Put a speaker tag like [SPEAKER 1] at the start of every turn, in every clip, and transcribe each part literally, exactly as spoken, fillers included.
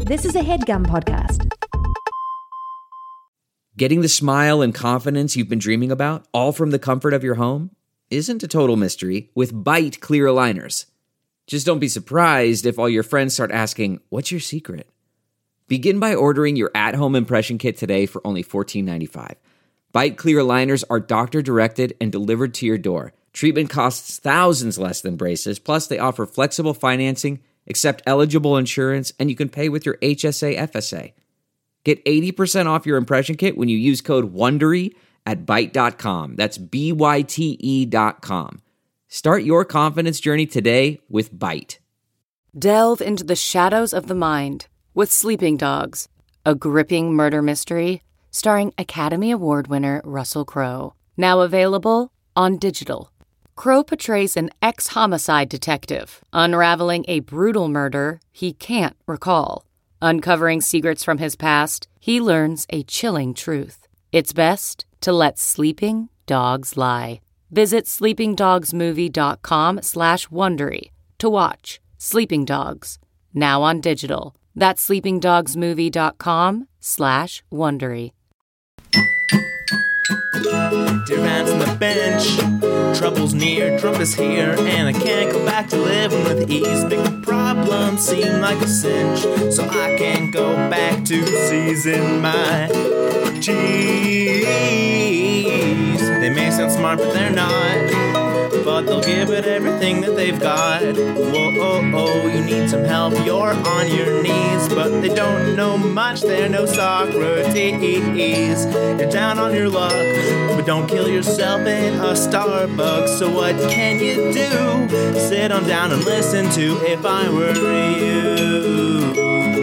[SPEAKER 1] This is a HeadGum podcast.
[SPEAKER 2] Getting the smile and confidence you've been dreaming about, all from the comfort of your home, isn't a total mystery with Byte clear aligners. Just don't be surprised if all your friends start asking, "What's your secret?" Begin by ordering your at-home impression kit today for only fourteen ninety-five. Byte clear aligners are doctor-directed and delivered to your door. Treatment costs thousands less than braces, plus they offer flexible financing, accept eligible insurance, and you can pay with your H S A F S A. Get eighty percent off your impression kit when you use code WONDERY at byte dot com. That's B Y T E dot com. Start your confidence journey today with Byte.
[SPEAKER 3] Delve into the shadows of the mind with Sleeping Dogs, a gripping murder mystery starring Academy Award winner Russell Crowe. Now available on digital. Crowe portrays an ex-homicide detective unraveling a brutal murder he can't recall. Uncovering secrets from his past, he learns a chilling truth. It's best to let sleeping dogs lie. Visit sleepingdogsmovie.com slash Wondery to watch Sleeping Dogs, now on digital. That's sleepingdogsmovie.com slash Wondery.
[SPEAKER 4] Dear hands on the bench, trouble's near, Trump is here, and I can't go back to living with ease. Make the problem seem like a cinch, so I can't go back to season my G's. They may sound smart, but they're not. But they'll give it everything that they've got. Whoa, oh, oh, you need some help, you're on your knees. But they don't know much, they're no Socrates. You're down on your luck, but don't kill yourself in a Starbucks. So what can you do? Sit on down and listen to If I Were You.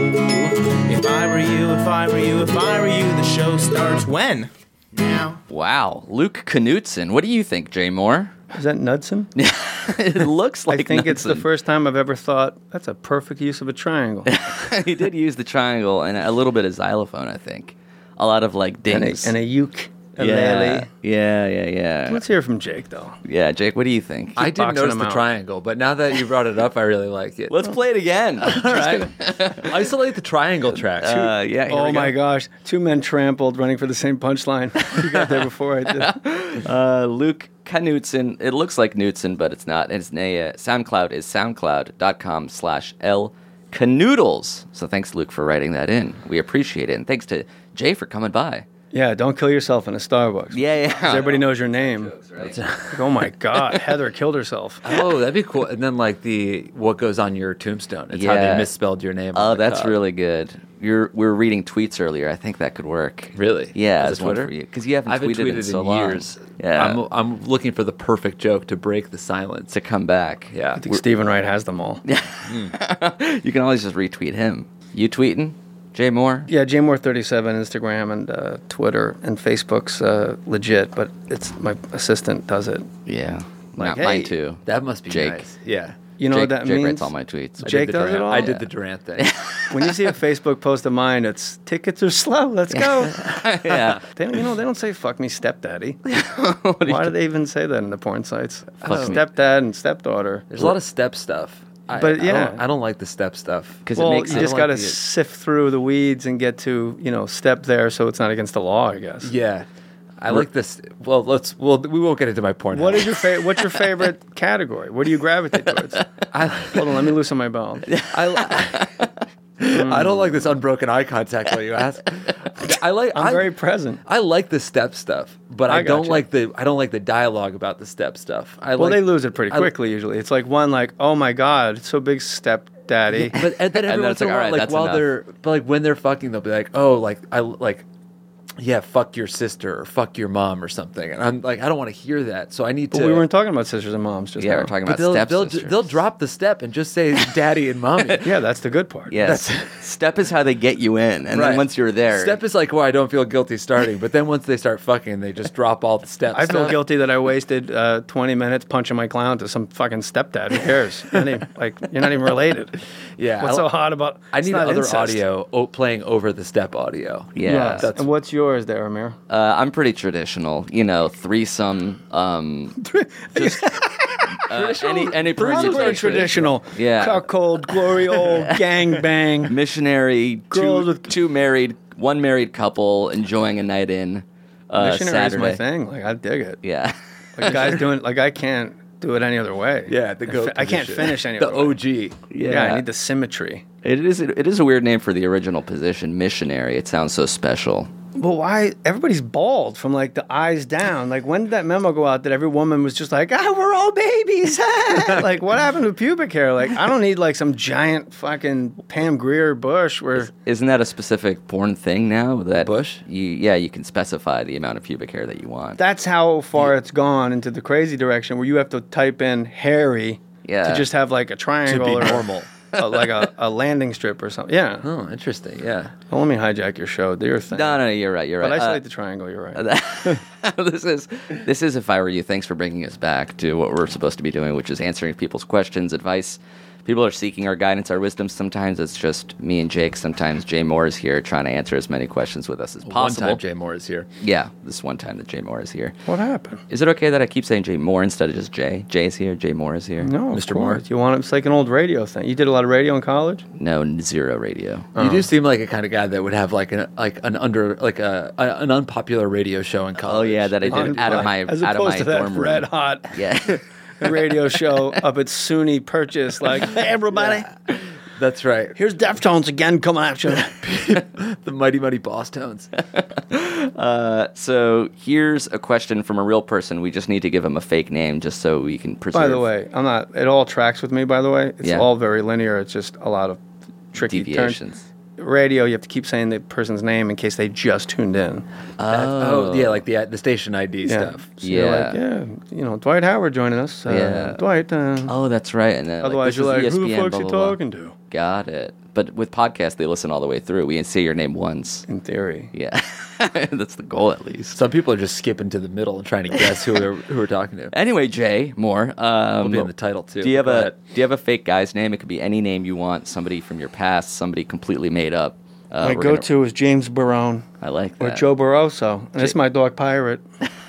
[SPEAKER 4] If I were you, if I were you, if I were you, the show starts when? Now.
[SPEAKER 5] Wow, Luke Knutson. What do you think, Jay Moore?
[SPEAKER 6] Is that Knudsen?
[SPEAKER 5] It looks like
[SPEAKER 6] I think
[SPEAKER 5] Knudsen.
[SPEAKER 6] It's the first time I've ever thought, that's a perfect use of a triangle.
[SPEAKER 5] He did use the triangle and a little bit of xylophone, I think. A lot of, like, dings.
[SPEAKER 6] And a, and a uke. A
[SPEAKER 5] yeah,
[SPEAKER 6] lele.
[SPEAKER 5] yeah, yeah, yeah.
[SPEAKER 6] Let's hear from Jake, though.
[SPEAKER 5] Yeah, Jake, what do you think?
[SPEAKER 7] I didn't notice the
[SPEAKER 6] out.
[SPEAKER 7] triangle, but now that you brought it up, I really like it.
[SPEAKER 5] Let's play it again.
[SPEAKER 7] All right. Isolate the triangle track.
[SPEAKER 5] Uh, yeah, here
[SPEAKER 6] Oh
[SPEAKER 5] we go.
[SPEAKER 6] my gosh. Two men trampled running for the same punchline. You got there before I did.
[SPEAKER 5] Uh, Luke Knutson. It looks like Knutson, but it's not. His name, uh, SoundCloud is soundcloud.com slash L Canoodles. So thanks, Luke, for writing that in. We appreciate it. And thanks to Jay for coming by.
[SPEAKER 6] Yeah, don't kill yourself in a Starbucks.
[SPEAKER 5] Yeah, yeah.
[SPEAKER 6] 'Cause everybody knows your name.
[SPEAKER 5] Jokes, right?
[SPEAKER 6] Like, oh my God, Heather killed herself.
[SPEAKER 7] Oh, that'd be cool. And then, like, the what goes on your tombstone. It's how
[SPEAKER 5] Yeah.
[SPEAKER 7] they misspelled your name.
[SPEAKER 5] Oh,
[SPEAKER 7] on the
[SPEAKER 5] that's
[SPEAKER 7] cup.
[SPEAKER 5] really good. You're, we were reading tweets earlier. I think that could work.
[SPEAKER 7] Really?
[SPEAKER 5] Yeah,
[SPEAKER 7] As
[SPEAKER 5] as
[SPEAKER 7] a
[SPEAKER 5] one
[SPEAKER 7] Twitter?
[SPEAKER 5] for you. Because you haven't
[SPEAKER 7] I haven't
[SPEAKER 5] tweeted,
[SPEAKER 7] tweeted
[SPEAKER 5] in so
[SPEAKER 7] in
[SPEAKER 5] long.
[SPEAKER 7] years.
[SPEAKER 5] Yeah.
[SPEAKER 7] I'm, I'm looking for the perfect joke to break the silence.
[SPEAKER 5] to come back.
[SPEAKER 7] Yeah.
[SPEAKER 6] I think Stephen Wright has them all.
[SPEAKER 5] You can always just retweet him. You tweeting? Jay Moore?
[SPEAKER 6] Yeah, J Moore thirty-seven, Instagram and uh, Twitter and Facebook's uh, legit, but it's my assistant does it.
[SPEAKER 5] Yeah.
[SPEAKER 6] Like,
[SPEAKER 5] Not
[SPEAKER 6] hey,
[SPEAKER 5] mine too.
[SPEAKER 7] That must be
[SPEAKER 5] Jake.
[SPEAKER 7] nice. Yeah.
[SPEAKER 6] You know
[SPEAKER 5] Jake,
[SPEAKER 6] what that
[SPEAKER 5] Jake
[SPEAKER 6] means?
[SPEAKER 5] writes all my tweets.
[SPEAKER 7] I
[SPEAKER 6] Jake
[SPEAKER 7] did the
[SPEAKER 6] does it
[SPEAKER 7] Durant-
[SPEAKER 6] all?
[SPEAKER 7] I did
[SPEAKER 5] Yeah.
[SPEAKER 7] the Durant thing.
[SPEAKER 6] When you see a Facebook post of mine, it's tickets are slow. Let's go.
[SPEAKER 5] Yeah.
[SPEAKER 6] They don't, you know, they don't say "fuck me, stepdaddy."
[SPEAKER 5] What do you
[SPEAKER 6] Why do
[SPEAKER 5] do?
[SPEAKER 6] they even say that in the porn sites?
[SPEAKER 5] Fuck me.
[SPEAKER 6] Stepdad and stepdaughter.
[SPEAKER 7] There's a lot of step stuff. I-
[SPEAKER 6] But,
[SPEAKER 7] I
[SPEAKER 6] yeah.
[SPEAKER 7] don't, I don't like the step stuff.
[SPEAKER 5] Because
[SPEAKER 6] Well,
[SPEAKER 5] it makes
[SPEAKER 6] you
[SPEAKER 5] it
[SPEAKER 6] just
[SPEAKER 7] like
[SPEAKER 6] got to
[SPEAKER 7] the-
[SPEAKER 6] sift through the weeds and get to, you know, step there so it's not against the law, I guess.
[SPEAKER 7] Yeah. I like this. Well, let's. Well, we won't get into my porn.
[SPEAKER 6] What
[SPEAKER 7] house.
[SPEAKER 6] is your fa- What's your favorite category? What do you gravitate towards?
[SPEAKER 7] I,
[SPEAKER 6] Hold on, let me loosen my belt.
[SPEAKER 7] I, li- I don't like this unbroken eye contact when you ask. I like.
[SPEAKER 6] I'm
[SPEAKER 7] I,
[SPEAKER 6] very present.
[SPEAKER 7] I like the step stuff, but I,
[SPEAKER 6] I
[SPEAKER 7] don't
[SPEAKER 6] gotcha.
[SPEAKER 7] like the. I don't like the dialogue about the step stuff. I
[SPEAKER 6] Well,
[SPEAKER 7] like,
[SPEAKER 6] they lose it pretty
[SPEAKER 7] I-
[SPEAKER 6] quickly usually. It's like one like, oh my God, it's so big, stepdaddy.
[SPEAKER 7] But and then every
[SPEAKER 5] And then
[SPEAKER 7] once
[SPEAKER 5] it's
[SPEAKER 7] in a
[SPEAKER 5] like,
[SPEAKER 7] while,
[SPEAKER 5] all right,
[SPEAKER 7] like
[SPEAKER 5] that's
[SPEAKER 7] while
[SPEAKER 5] enough.
[SPEAKER 7] they're, but like when they're fucking, they'll be like, oh, like I like. Yeah, fuck your sister or fuck your mom or something, and I'm like, I don't want to hear that. So I need
[SPEAKER 6] But
[SPEAKER 7] to.
[SPEAKER 6] we weren't talking about sisters and moms just
[SPEAKER 5] Yeah,
[SPEAKER 6] now.
[SPEAKER 5] we're talking
[SPEAKER 7] But
[SPEAKER 5] about
[SPEAKER 7] they'll,
[SPEAKER 5] step
[SPEAKER 7] they'll,
[SPEAKER 5] sisters.
[SPEAKER 7] they'll drop the step and just say daddy and mommy.
[SPEAKER 6] Yeah, that's the good part.
[SPEAKER 5] Yes. Step is how they get you in. And
[SPEAKER 7] Right.
[SPEAKER 5] then once you're there.
[SPEAKER 7] Step is like, well, I don't feel guilty starting, but then once they start fucking, they just drop all the steps.
[SPEAKER 6] I feel guilty that I wasted uh, twenty minutes punching my clown to some fucking stepdad. Who cares? You're not even, like, you're not even related.
[SPEAKER 7] Yeah,
[SPEAKER 6] What's
[SPEAKER 7] I-
[SPEAKER 6] so hot about?
[SPEAKER 7] I
[SPEAKER 6] it's
[SPEAKER 7] need
[SPEAKER 6] not
[SPEAKER 7] other
[SPEAKER 6] incest.
[SPEAKER 7] audio o- playing over the step audio.
[SPEAKER 5] Yeah.
[SPEAKER 6] Yes.
[SPEAKER 7] That's-
[SPEAKER 6] And what's yours there, Amir?
[SPEAKER 5] Uh, I'm pretty traditional. You know, threesome. Um, just Uh, any any
[SPEAKER 6] Pretty
[SPEAKER 5] Peruvian
[SPEAKER 6] very traditional.
[SPEAKER 5] Yeah.
[SPEAKER 6] Cuckold, glory old, gang bang.
[SPEAKER 5] missionary,
[SPEAKER 6] Girls
[SPEAKER 5] two,
[SPEAKER 6] with-
[SPEAKER 5] two married, one married couple enjoying a night in. Uh,
[SPEAKER 6] Missionary is
[SPEAKER 5] Saturday.
[SPEAKER 6] my thing. Like, I dig it.
[SPEAKER 5] Yeah.
[SPEAKER 6] Like, guys doing, like, I can't do it any other way.
[SPEAKER 7] Yeah, the
[SPEAKER 6] I
[SPEAKER 7] goat
[SPEAKER 6] fi- I can't
[SPEAKER 7] position.
[SPEAKER 6] finish any
[SPEAKER 7] The
[SPEAKER 6] other way.
[SPEAKER 7] O G.
[SPEAKER 6] Yeah, I need the symmetry.
[SPEAKER 5] It is it is a weird name for the original position, missionary. It sounds so special.
[SPEAKER 6] But why? Everybody's bald from like the eyes down. Like, when did that memo go out that every woman was just like, ah, we're all babies? Like, what happened to pubic hair? Like, I don't need like some giant fucking Pam Grier bush where.
[SPEAKER 5] Isn't that a specific porn thing now? That
[SPEAKER 7] Bush?
[SPEAKER 5] You yeah, you can specify the amount of pubic hair that you want.
[SPEAKER 6] That's how far it's gone into the crazy direction where you have to type in hairy
[SPEAKER 5] Yeah.
[SPEAKER 6] to just have like a
[SPEAKER 7] To
[SPEAKER 6] triangle
[SPEAKER 7] be
[SPEAKER 6] or
[SPEAKER 7] normal.
[SPEAKER 6] a, like a, a landing strip or something. Yeah.
[SPEAKER 7] Oh, interesting. Yeah.
[SPEAKER 6] Well, let me hijack your show. Do your thing.
[SPEAKER 5] No, no, no, you're right. You're
[SPEAKER 6] But
[SPEAKER 5] right.
[SPEAKER 6] I
[SPEAKER 5] Uh,
[SPEAKER 6] like the triangle. You're right.
[SPEAKER 5] this is this is If I Were You. Thanks for bringing us back to what we're supposed to be doing, which is answering people's questions, advice. People are seeking our guidance, our wisdom. Sometimes it's just me and Jake. Sometimes Jay Moore is here trying to answer as many questions with us as possible.
[SPEAKER 7] One time Jay Moore is here.
[SPEAKER 5] Yeah, this one time that Jay Moore is here.
[SPEAKER 6] What happened?
[SPEAKER 5] Is it okay that I keep saying Jay Moore instead of just Jay? Jay's here. Jay Moore is here.
[SPEAKER 6] No,
[SPEAKER 7] Mister
[SPEAKER 6] of
[SPEAKER 7] Moore.
[SPEAKER 6] course. You want it? It's like an old radio thing. You did a lot of radio in college.
[SPEAKER 5] No, zero radio.
[SPEAKER 7] You do seem like a kind of guy that would have like an like an under like a, a an unpopular radio show in
[SPEAKER 5] Oh
[SPEAKER 7] college.
[SPEAKER 5] yeah, that I did out of my
[SPEAKER 6] As
[SPEAKER 5] out of
[SPEAKER 6] opposed
[SPEAKER 5] my
[SPEAKER 6] to that
[SPEAKER 5] dorm room.
[SPEAKER 6] red hot
[SPEAKER 5] Yeah.
[SPEAKER 6] radio show up at SUNY Purchase. Like, hey, everybody,
[SPEAKER 7] That's right.
[SPEAKER 6] here's Deftones again coming at you.
[SPEAKER 7] The Mighty Mighty Boss Tones.
[SPEAKER 5] Uh, so here's a question from a real person. We just need to give him a fake name just so we can preserve.
[SPEAKER 6] By the way, I'm not. It all tracks with me. By the way, it's
[SPEAKER 5] Yeah.
[SPEAKER 6] all very linear. It's just a lot of tricky
[SPEAKER 5] deviations.
[SPEAKER 6] turns. Radio, you have to keep saying the person's name in case they just tuned in.
[SPEAKER 7] Oh, yeah, like the the station I D
[SPEAKER 6] Yeah.
[SPEAKER 7] stuff.
[SPEAKER 6] So you're
[SPEAKER 5] Yeah.
[SPEAKER 6] like, yeah, you know, Dwight Howard joining us. Uh,
[SPEAKER 5] Yeah.
[SPEAKER 6] Dwight. Uh,
[SPEAKER 5] Oh, that's right. And then,
[SPEAKER 6] otherwise,
[SPEAKER 5] like,
[SPEAKER 6] you're
[SPEAKER 5] this
[SPEAKER 6] like,
[SPEAKER 5] is E S P
[SPEAKER 6] who
[SPEAKER 5] N,
[SPEAKER 6] the fuck's
[SPEAKER 5] blah,
[SPEAKER 6] you
[SPEAKER 5] blah, blah.
[SPEAKER 6] talking to?
[SPEAKER 5] Got it. But with podcasts, they listen all the way through. We say your name once.
[SPEAKER 6] In theory.
[SPEAKER 5] Yeah. That's the goal, at least.
[SPEAKER 7] Some people are just skipping to the middle and trying to guess who we're, who we're talking to.
[SPEAKER 5] Anyway, Jay Moore. Um,
[SPEAKER 7] Will be in the title, too.
[SPEAKER 5] Do you have
[SPEAKER 7] Go
[SPEAKER 5] a
[SPEAKER 7] ahead.
[SPEAKER 5] Do you have a fake guy's name? It could be any name you want. Somebody from your past. Somebody completely made up. Uh,
[SPEAKER 6] My
[SPEAKER 5] we're gonna-
[SPEAKER 6] go-to is James Barone
[SPEAKER 5] I like
[SPEAKER 6] or
[SPEAKER 5] that.
[SPEAKER 6] Joe Barroso. And it's my dog Pirate.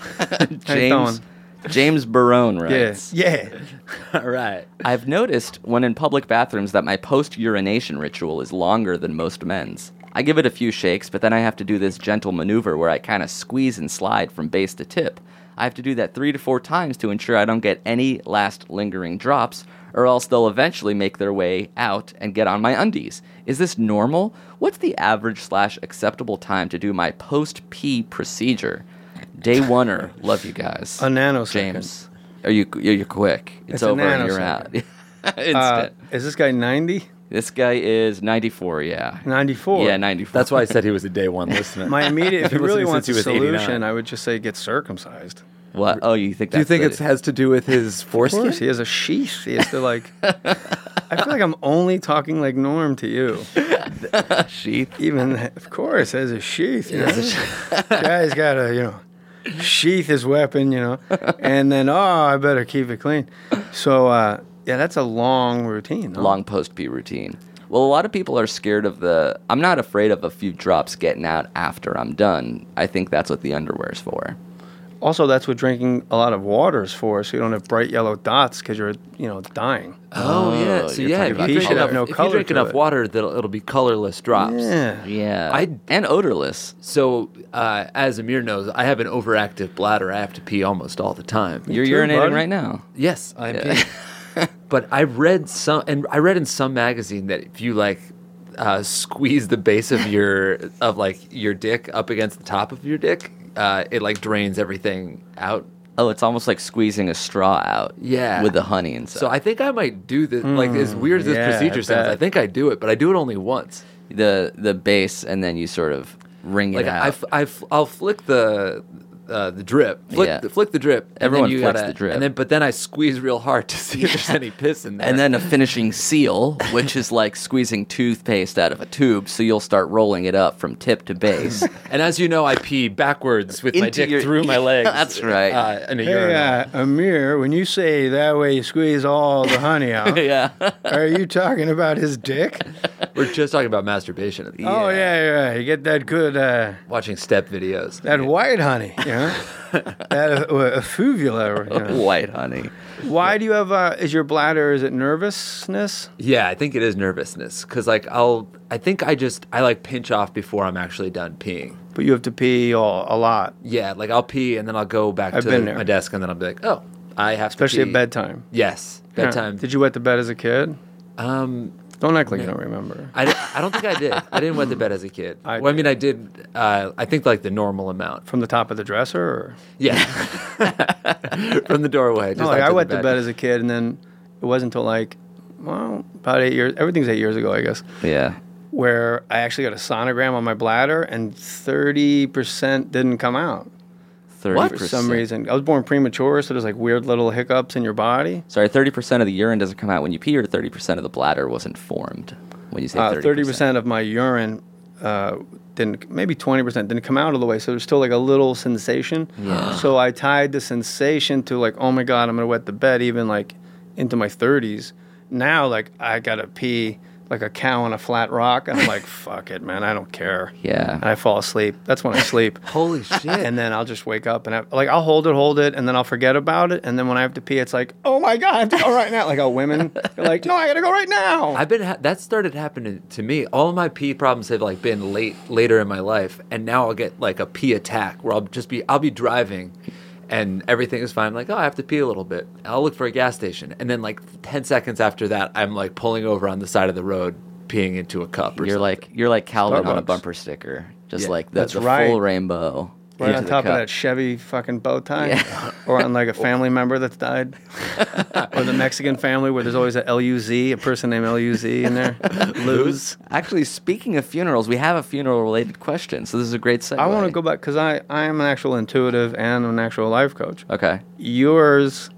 [SPEAKER 5] James James Barone writes.
[SPEAKER 6] Yeah, yeah.
[SPEAKER 7] All right.
[SPEAKER 5] I've noticed when in public bathrooms that my post-urination ritual is longer than most men's. I give it a few shakes, but then I have to do this gentle maneuver where I kind of squeeze and slide from base to tip. I have to do that three to four times to ensure I don't get any last lingering drops, or else they'll eventually make their way out and get on my undies. Is this normal? What's the average slash acceptable time to do my post-pee procedure? Day oneer. Love you guys.
[SPEAKER 6] A nanosecond.
[SPEAKER 5] James. Are you, you're quick. It's,
[SPEAKER 6] It's a
[SPEAKER 5] over and you're out.
[SPEAKER 6] nanosecond.
[SPEAKER 5] Instant.
[SPEAKER 6] Uh, is this guy ninety?
[SPEAKER 5] This guy is ninety-four, yeah.
[SPEAKER 6] ninety-four.
[SPEAKER 5] Yeah, ninety-four.
[SPEAKER 7] That's why I said he was a day one listener.
[SPEAKER 6] My immediate, if he
[SPEAKER 7] Been
[SPEAKER 6] really
[SPEAKER 7] listening
[SPEAKER 6] wants a
[SPEAKER 7] since he was
[SPEAKER 6] solution,
[SPEAKER 7] eighty-nine.
[SPEAKER 6] I would just say get circumcised.
[SPEAKER 5] What? Oh, you think
[SPEAKER 7] Do you
[SPEAKER 5] that's
[SPEAKER 7] think
[SPEAKER 5] the-
[SPEAKER 7] it has to do with his
[SPEAKER 6] Of
[SPEAKER 7] foreskin?
[SPEAKER 6] course, he has a sheath. He has to like. I feel like I'm only talking like Norm to you.
[SPEAKER 5] sheath?
[SPEAKER 6] Even of course, has a sheath. You know? Guy's got to you know sheath his weapon. You know, and then oh, I better keep it clean. So uh, yeah, that's a long routine. no?
[SPEAKER 5] Long post-pee routine. Well, a lot of people are scared of the... I'm not afraid of a few drops getting out after I'm done. I think that's what the underwear's for.
[SPEAKER 6] Also, that's what drinking a lot of water is for, so you don't have bright yellow dots because you're you know dying.
[SPEAKER 7] Oh, yeah.
[SPEAKER 5] Oh,
[SPEAKER 7] So
[SPEAKER 5] you're
[SPEAKER 7] yeah,
[SPEAKER 5] talking
[SPEAKER 7] if
[SPEAKER 5] about
[SPEAKER 7] you drink
[SPEAKER 6] color.
[SPEAKER 7] enough,
[SPEAKER 6] No
[SPEAKER 7] if you
[SPEAKER 6] color
[SPEAKER 7] drink
[SPEAKER 6] to
[SPEAKER 7] enough
[SPEAKER 6] it.
[SPEAKER 7] water, that'll it'll be colorless drops.
[SPEAKER 6] Yeah.
[SPEAKER 5] Yeah.
[SPEAKER 7] I-
[SPEAKER 5] and odorless.
[SPEAKER 7] So uh, as Amir knows, I have an overactive bladder. I have to pee almost all the time.
[SPEAKER 5] You're
[SPEAKER 6] too,
[SPEAKER 5] urinating
[SPEAKER 6] buddy.
[SPEAKER 5] right now.
[SPEAKER 7] Yes, I'm
[SPEAKER 5] Yeah.
[SPEAKER 7] peeing. But I read some, and I read in some magazine that if you like uh, squeeze the base of your of like your dick up against the top of your dick, uh, it like drains everything out.
[SPEAKER 5] Oh, it's almost like squeezing a straw out.
[SPEAKER 7] Yeah.
[SPEAKER 5] With the honey inside.
[SPEAKER 7] So I think I might do this. like as weird as this
[SPEAKER 6] yeah,
[SPEAKER 7] procedure
[SPEAKER 6] I
[SPEAKER 7] sounds,
[SPEAKER 6] bet.
[SPEAKER 7] I think I do it, but I do it only once.
[SPEAKER 5] the the base, and then you sort of wring
[SPEAKER 7] Like
[SPEAKER 5] it
[SPEAKER 7] I,
[SPEAKER 5] out.
[SPEAKER 7] I, I'll flick the uh, the drip, flick,
[SPEAKER 5] Yeah.
[SPEAKER 7] flick the drip. and then
[SPEAKER 5] Everyone
[SPEAKER 7] you
[SPEAKER 5] flicks
[SPEAKER 7] gotta-
[SPEAKER 5] the drip.
[SPEAKER 7] and then but then I squeeze real hard to see if there's any piss in there.
[SPEAKER 5] and then a finishing seal, which is like squeezing toothpaste out of a tube, so you'll start rolling it up from tip to base.
[SPEAKER 7] And as you know, I pee backwards with my
[SPEAKER 5] Into
[SPEAKER 7] dick
[SPEAKER 5] your-
[SPEAKER 7] through my legs.
[SPEAKER 5] That's right.
[SPEAKER 7] Uh, in a
[SPEAKER 6] Hey,
[SPEAKER 7] urinal.
[SPEAKER 6] uh, Amir, when you say that way you squeeze all the honey out,
[SPEAKER 5] yeah.
[SPEAKER 6] are you talking about his dick?
[SPEAKER 7] We're just talking about masturbation.
[SPEAKER 6] Oh, yeah, yeah. You get that good, uh,
[SPEAKER 7] Watching step videos.
[SPEAKER 6] that white honey. You huh? That uh, effluvia. You know.
[SPEAKER 5] White honey.
[SPEAKER 6] Why do you have? Uh, is your bladder? Is it nervousness?
[SPEAKER 7] Yeah, I think it is nervousness because like I'll I think I just I like pinch off before I'm actually done peeing.
[SPEAKER 6] But you have to pee all, a lot,
[SPEAKER 7] Yeah, like I'll pee and then I'll go back
[SPEAKER 6] I've
[SPEAKER 7] to
[SPEAKER 6] been there.
[SPEAKER 7] my desk and then I'll be like, oh, I have
[SPEAKER 6] especially
[SPEAKER 7] to pee.
[SPEAKER 6] at bedtime.
[SPEAKER 7] Yes,
[SPEAKER 6] Yeah.
[SPEAKER 7] bedtime.
[SPEAKER 6] Did you wet the bed as a kid?
[SPEAKER 7] Um,
[SPEAKER 6] Don't act like you don't remember.
[SPEAKER 7] I, di- I don't think I did. I didn't wet the bed as a kid.
[SPEAKER 6] I
[SPEAKER 7] well, I mean, I did. Uh, I think like the normal amount.
[SPEAKER 6] From the top of the dresser, or
[SPEAKER 7] Yeah, from the doorway. Just
[SPEAKER 6] no? Like
[SPEAKER 7] up
[SPEAKER 6] I
[SPEAKER 7] to
[SPEAKER 6] wet the bed as a kid, and then it wasn't until like, well, about eight years. Everything's eight years ago, I guess.
[SPEAKER 5] Yeah.
[SPEAKER 6] Where I actually got a sonogram on my bladder, and thirty percent didn't come out.
[SPEAKER 5] thirty
[SPEAKER 6] For
[SPEAKER 5] percent.
[SPEAKER 6] some reason, I was born premature, so there's like weird little hiccups in your body.
[SPEAKER 5] Sorry, thirty percent of the urine doesn't come out when you pee, or thirty percent of the bladder wasn't formed when you say
[SPEAKER 6] Uh,
[SPEAKER 5] thirty
[SPEAKER 6] Thirty percent of my urine uh, didn't, maybe twenty percent didn't come out all the way. So there's still like a little sensation.
[SPEAKER 5] Yeah.
[SPEAKER 6] So I tied the sensation to like, oh my god, I'm gonna wet the bed, even like into my thirties. Now like I gotta pee like a cow on a flat rock, and I'm like, fuck it, man, I don't care.
[SPEAKER 5] Yeah.
[SPEAKER 6] And I fall asleep. That's when I sleep.
[SPEAKER 7] Holy shit!
[SPEAKER 6] And then I'll just wake up and I, like I'll hold it, hold it, and then I'll forget about it. And then when I have to pee, it's like, oh my god, I have to go right now. Like how women are like, no, I gotta go right now.
[SPEAKER 7] I've been ha- that started happening to me. All my pee problems have like been late later in my life, and now I'll get like a pee attack where I'll just be I'll be driving, and everything is fine. Like, oh, I have to pee a little bit. I'll look for a gas station, and then like ten seconds after that, I'm like pulling over on the side of the road, peeing into a cup. Or
[SPEAKER 5] You're
[SPEAKER 7] something.
[SPEAKER 5] like you're like Calvin on a
[SPEAKER 6] Starbucks.
[SPEAKER 5] bumper sticker, just
[SPEAKER 7] Yeah,
[SPEAKER 5] like the,
[SPEAKER 6] that's
[SPEAKER 5] the
[SPEAKER 6] right.
[SPEAKER 5] full rainbow.
[SPEAKER 6] Right
[SPEAKER 5] into
[SPEAKER 6] on
[SPEAKER 5] the
[SPEAKER 6] top of
[SPEAKER 5] cup.
[SPEAKER 6] that Chevy fucking bow tie,
[SPEAKER 5] Yeah.
[SPEAKER 6] or on like a family member that's died, or the Mexican family where there's always a L U Z, a person named L U Z in there, Luz.
[SPEAKER 5] Actually, speaking of funerals, we have a funeral-related question, so this is a great segue.
[SPEAKER 6] I want to go back because I I am an actual intuitive and an actual life coach.
[SPEAKER 5] Okay.
[SPEAKER 6] Yours,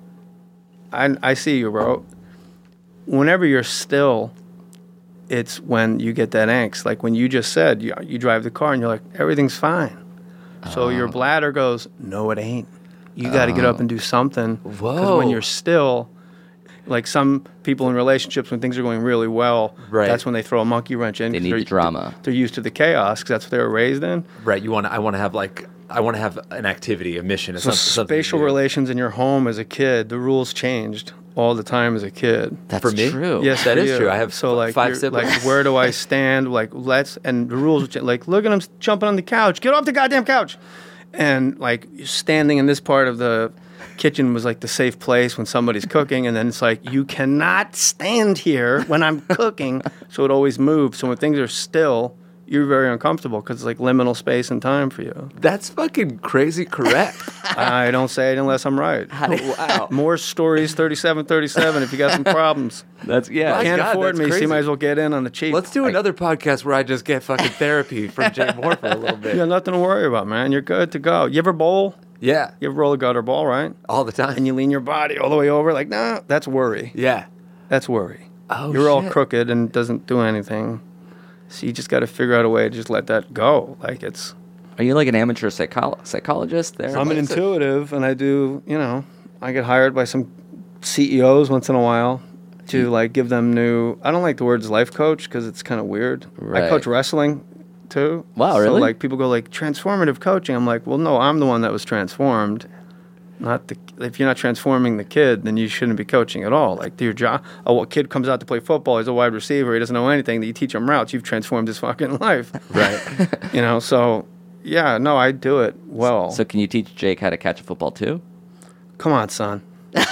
[SPEAKER 6] I I see you, bro. Whenever you're still, it's when you get that angst. Like when you just said you you drive the car and you're like everything's fine. So your bladder goes, no, it ain't. You got to get up and do something. Because
[SPEAKER 7] Whoa.
[SPEAKER 6] when you're still, like some people in relationships, when things are going really well,
[SPEAKER 7] Right.
[SPEAKER 6] that's when they throw a monkey wrench in.
[SPEAKER 5] They
[SPEAKER 6] 'cause
[SPEAKER 5] need
[SPEAKER 6] they're-
[SPEAKER 5] the drama.
[SPEAKER 6] They're used to the chaos because that's what they were raised in.
[SPEAKER 7] right. You want I want to have like I want to have an activity, a mission, or
[SPEAKER 6] So
[SPEAKER 7] something. something to
[SPEAKER 6] spatial
[SPEAKER 7] do.
[SPEAKER 6] relations in your home as a kid, the rules changed all the time as a kid.
[SPEAKER 5] That's
[SPEAKER 7] For me?
[SPEAKER 5] true.
[SPEAKER 6] Yes,
[SPEAKER 7] That
[SPEAKER 6] for
[SPEAKER 7] is
[SPEAKER 6] you.
[SPEAKER 7] true. I have
[SPEAKER 6] so like
[SPEAKER 7] five
[SPEAKER 6] you're-
[SPEAKER 7] siblings.
[SPEAKER 6] Like where do I stand? Like let's and the rules would cha- like look at him jumping on the couch. Get off the goddamn couch. And like standing in this part of the kitchen was like the safe place when somebody's cooking, and then it's like you cannot stand here when I'm cooking. So it always moves. So when things are still, you're very uncomfortable because it's like liminal space and time for you.
[SPEAKER 7] That's fucking crazy correct.
[SPEAKER 6] I don't say it unless I'm right.
[SPEAKER 7] Wow.
[SPEAKER 6] More stories, thirty-seven thirty-seven. If you got some problems,
[SPEAKER 5] That's yeah.
[SPEAKER 7] My
[SPEAKER 6] can't
[SPEAKER 7] God,
[SPEAKER 6] afford
[SPEAKER 7] that's
[SPEAKER 6] me, so
[SPEAKER 7] crazy.
[SPEAKER 6] you might as well get in on the cheap.
[SPEAKER 7] Let's do another podcast where I just get fucking therapy from Jay Moore for a little bit.
[SPEAKER 6] You got nothing to worry about, man. You're good to go. You ever bowl?
[SPEAKER 7] Yeah,
[SPEAKER 6] You ever roll a gutter ball, right?
[SPEAKER 7] all the time.
[SPEAKER 6] And you lean your body all the way over, like, nah, that's worry.
[SPEAKER 7] yeah.
[SPEAKER 6] That's worry.
[SPEAKER 7] Oh,
[SPEAKER 6] You're all
[SPEAKER 7] shit.
[SPEAKER 6] crooked and doesn't do anything. So you just got to figure out a way to just let that go. Like it's.
[SPEAKER 5] Are you like an amateur psycholo- psychologist there?
[SPEAKER 6] I'm an
[SPEAKER 5] Like,
[SPEAKER 6] intuitive, and I do. You know, I get hired by some C E Os once in a while to like give them new. I don't like the words life coach because it's kind of weird.
[SPEAKER 5] Right.
[SPEAKER 6] I coach wrestling too.
[SPEAKER 5] Wow,
[SPEAKER 6] So
[SPEAKER 5] really?
[SPEAKER 6] like people go like transformative coaching. I'm like, well, no, I'm the one that was transformed. Not the. If you're not transforming the kid, then you shouldn't be coaching at all. Like your job. A kid comes out to play football. He's a wide receiver. He doesn't know anything. That you teach him routes. You've transformed his fucking life.
[SPEAKER 7] Right.
[SPEAKER 6] You know. So yeah, no, I do it well.
[SPEAKER 5] So can you teach Jake how to catch a football too?
[SPEAKER 6] Come on, son.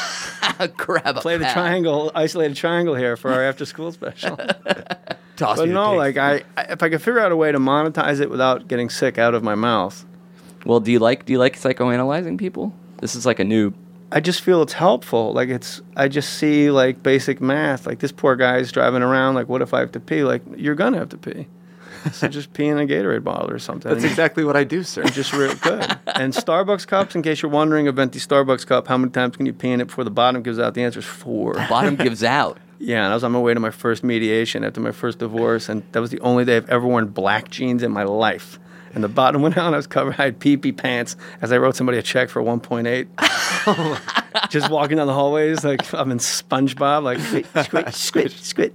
[SPEAKER 5] Grab a
[SPEAKER 6] Play the
[SPEAKER 5] pad.
[SPEAKER 6] triangle, isolated triangle here for our after school special.
[SPEAKER 7] Toss
[SPEAKER 6] But
[SPEAKER 7] me the
[SPEAKER 6] no,
[SPEAKER 7] pig.
[SPEAKER 6] like I, I, if I could figure out a way to monetize it without getting sick out of my mouth,
[SPEAKER 5] Well, do you like do you like psychoanalyzing people? This is like a new.
[SPEAKER 6] I just feel it's helpful. Like it's, I just see like basic math. Like this poor guy's driving around. Like, what if I have to pee? Like you're gonna have to pee. So just pee in a Gatorade bottle or something.
[SPEAKER 7] That's exactly what I do, sir.
[SPEAKER 6] just real good. And Starbucks cups, in case you're wondering, a venti Starbucks cup, how many times can you pee in it before the bottom gives out? The answer is four.
[SPEAKER 5] Bottom gives out.
[SPEAKER 6] Yeah, and I was on my way to my first mediation after my first divorce, and that was the only day I've ever worn black jeans in my life. And the bottom went out, and I was covered. I had pee-pee pants as I wrote somebody a check for one point eight. Just walking down the hallways like I'm in SpongeBob, like squish, squish, squish.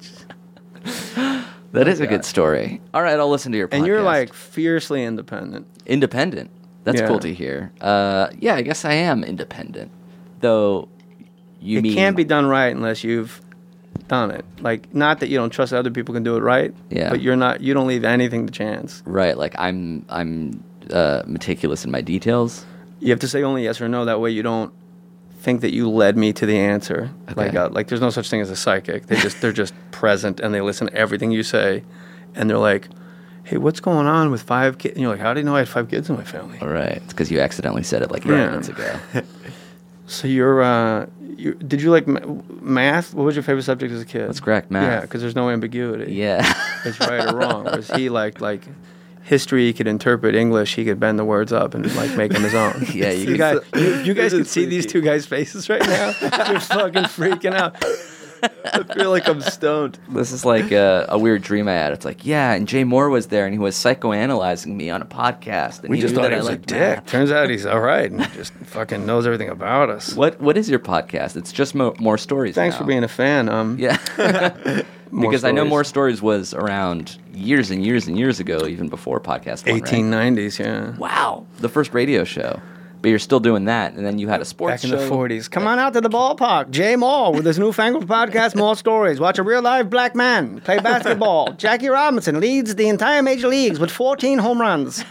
[SPEAKER 5] That is a good story. All right, I'll listen to your podcast.
[SPEAKER 6] And you're like fiercely independent.
[SPEAKER 5] independent. That's
[SPEAKER 6] Yeah.
[SPEAKER 5] cool to hear. Uh, yeah, I guess I am independent, though. You
[SPEAKER 6] it
[SPEAKER 5] mean
[SPEAKER 6] can't be done right unless you've done it. Like, not that you don't trust other people can do it right.
[SPEAKER 5] Yeah.
[SPEAKER 6] But you're not. You don't leave anything to chance.
[SPEAKER 5] right? Like I'm I'm uh, meticulous in my details.
[SPEAKER 6] You have to say only yes or no. That way you don't think that you led me to the answer.
[SPEAKER 5] Okay.
[SPEAKER 6] Like, uh, like there's no such thing as a psychic. They just they're just present and they listen to everything you say, and they're like, "Hey, what's going on with five kids?" And you're like, "How do you know I had five kids in my family?"
[SPEAKER 5] All right, it's because you accidentally said it like five
[SPEAKER 6] Yeah.
[SPEAKER 5] minutes ago.
[SPEAKER 6] So you're, uh, you, did you like ma- math? What was your favorite subject as a kid?
[SPEAKER 5] That's correct, math.
[SPEAKER 6] Yeah, because there's no ambiguity.
[SPEAKER 5] Yeah.
[SPEAKER 6] It's right or wrong. Whereas he liked like history, he could interpret English, he could bend the words up and like make them his own.
[SPEAKER 5] Yeah, you
[SPEAKER 6] you,
[SPEAKER 5] can-
[SPEAKER 6] guys, you, you guys
[SPEAKER 7] This
[SPEAKER 6] can
[SPEAKER 7] is
[SPEAKER 6] see these
[SPEAKER 7] freaky.
[SPEAKER 6] two guys' faces right now. They're fucking freaking out. I feel like I'm stoned.
[SPEAKER 5] This is like a, a weird dream I had. It's like, yeah, and Jay Moore was there, and he was psychoanalyzing me on a podcast. And
[SPEAKER 6] We
[SPEAKER 5] he
[SPEAKER 6] just
[SPEAKER 5] knew
[SPEAKER 6] thought
[SPEAKER 5] that
[SPEAKER 6] he was
[SPEAKER 5] I
[SPEAKER 6] a
[SPEAKER 5] liked
[SPEAKER 6] dick.
[SPEAKER 5] math.
[SPEAKER 6] Turns out he's all right and just fucking knows everything about us.
[SPEAKER 5] What What is your podcast? It's just mo- more stories.
[SPEAKER 6] Thanks
[SPEAKER 5] now.
[SPEAKER 6] for being a fan. Um,
[SPEAKER 5] Yeah.
[SPEAKER 6] More
[SPEAKER 5] because I know
[SPEAKER 6] Stories.
[SPEAKER 5] More Stories was around years and years and years ago, even before podcast one, right?
[SPEAKER 6] eighteen nineties, yeah.
[SPEAKER 5] Wow, the first radio show. But you're still doing that, and then you had a sports
[SPEAKER 6] Back in
[SPEAKER 5] show.
[SPEAKER 6] the forties. Come on out to the ballpark. Jay Moore with his newfangled podcast, More Stories. Watch a real live black man play basketball. Jackie Robinson leads the entire major leagues with fourteen home runs.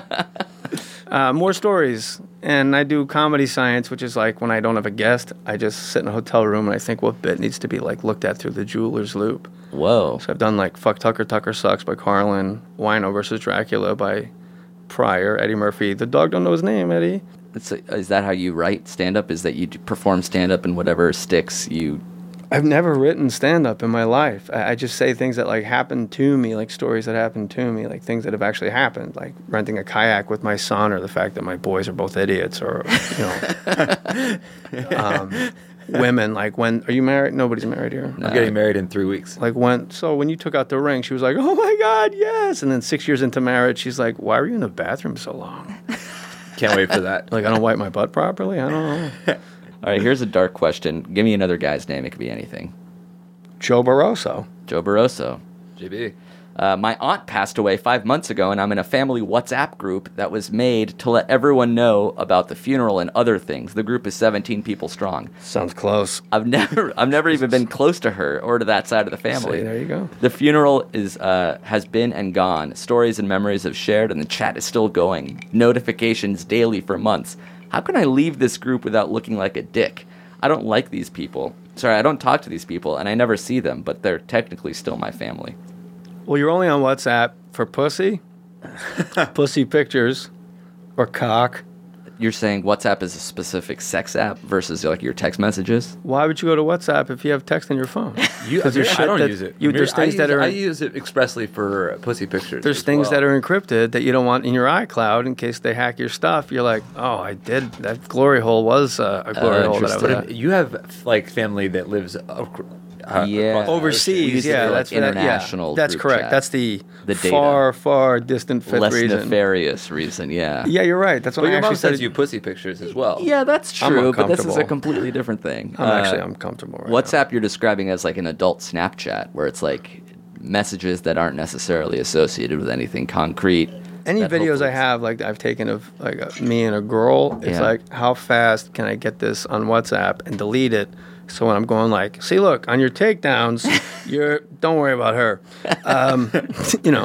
[SPEAKER 6] Uh, more Stories. And I do comedy science, which is like when I don't have a guest, I just sit in a hotel room and I think what bit needs to be like looked at through the jeweler's loop.
[SPEAKER 5] Whoa.
[SPEAKER 6] So I've done like Fuck Tucker, Tucker Sucks by Carlin, Wino versus Dracula by Pryor, Eddie Murphy. The dog don't know his name, Eddie.
[SPEAKER 5] It's a, is that how you write stand-up? Is that you d- perform stand-up and whatever sticks you...
[SPEAKER 6] I've never written stand-up in my life. I, I just say things that like happened to me, like stories that happened to me, like things that have actually happened, like renting a kayak with my son, or the fact that my boys are both idiots, or you know, um, women. Like when are you married? Nobody's married here.
[SPEAKER 7] I'm getting married in three weeks.
[SPEAKER 6] Like when, so when you took out the ring, she was like, "Oh my God, yes!" And then six years into marriage, she's like, "Why were you in the bathroom so long?"
[SPEAKER 7] Can't wait for that.
[SPEAKER 6] Like I don't wipe my butt properly. I don't know.
[SPEAKER 5] All right, here's a dark question. Give me another guy's name. It could be anything.
[SPEAKER 6] Joe Barroso.
[SPEAKER 5] Joe Barroso.
[SPEAKER 7] J B.
[SPEAKER 5] Uh, my aunt passed away five months ago, and I'm in a family WhatsApp group that was made to let everyone know about the funeral and other things. The group is seventeen people strong.
[SPEAKER 6] Sounds close.
[SPEAKER 5] I've never, I've never even been close to her or to that side of the family.
[SPEAKER 6] See, there you go.
[SPEAKER 5] The funeral is uh, has been and gone. Stories and memories have shared, and the chat is still going. Notifications daily for months. How can I leave this group without looking like a dick? I don't like these people. Sorry, I don't talk to these people, and I never see them, but they're technically still my family.
[SPEAKER 6] Well, you're only on WhatsApp for pussy, pussy pictures, or cock.
[SPEAKER 5] You're saying WhatsApp is a specific sex app versus like your text messages?
[SPEAKER 6] Why would you go to WhatsApp if you have text on your phone?
[SPEAKER 7] You, I,
[SPEAKER 6] there's
[SPEAKER 7] mean,
[SPEAKER 6] shit
[SPEAKER 7] I don't
[SPEAKER 6] that-
[SPEAKER 7] use it.
[SPEAKER 6] you-
[SPEAKER 7] I mean,
[SPEAKER 6] there's
[SPEAKER 7] I
[SPEAKER 6] things
[SPEAKER 7] use,
[SPEAKER 6] that are-
[SPEAKER 7] I use it expressly for pussy pictures.
[SPEAKER 6] There's
[SPEAKER 7] as
[SPEAKER 6] things
[SPEAKER 7] well.
[SPEAKER 6] that are encrypted that you don't want in your iCloud in case they hack your stuff. You're like, oh, I did. That glory hole was uh, a glory hole that I
[SPEAKER 5] interesting.
[SPEAKER 6] would
[SPEAKER 7] But
[SPEAKER 6] have.
[SPEAKER 7] if you have like family that lives ac- uh,
[SPEAKER 5] Yeah.
[SPEAKER 7] across the
[SPEAKER 6] Overseas,
[SPEAKER 5] use it
[SPEAKER 6] yeah,
[SPEAKER 5] for, like,
[SPEAKER 6] that's that- yeah,
[SPEAKER 5] international
[SPEAKER 6] that's
[SPEAKER 5] group
[SPEAKER 6] correct.
[SPEAKER 5] chat.
[SPEAKER 6] That's the,
[SPEAKER 5] The data.
[SPEAKER 6] far, far distant fifth
[SPEAKER 5] Less
[SPEAKER 6] reason.
[SPEAKER 5] nefarious reason, yeah.
[SPEAKER 6] Yeah, you're right. That's what
[SPEAKER 7] But
[SPEAKER 6] I
[SPEAKER 7] your
[SPEAKER 6] actually
[SPEAKER 7] mom
[SPEAKER 6] said.
[SPEAKER 7] sends you pussy pictures as well.
[SPEAKER 5] Yeah, that's
[SPEAKER 6] I'm
[SPEAKER 5] true, but this is a
[SPEAKER 6] uncomfortable.
[SPEAKER 5] completely different thing.
[SPEAKER 6] I'm actually
[SPEAKER 5] Uh,
[SPEAKER 6] uncomfortable right
[SPEAKER 5] WhatsApp you're describing as like an adult Snapchat, where it's like messages that aren't necessarily associated with anything concrete.
[SPEAKER 6] Any
[SPEAKER 5] that
[SPEAKER 6] videos
[SPEAKER 5] hopefully-
[SPEAKER 6] I have, like I've taken of like a, me and a girl, it's
[SPEAKER 5] Yeah.
[SPEAKER 6] like how fast can I get this on WhatsApp and delete it? So when I'm going like, see, look on your takedowns, you're don't worry about her, um, you know.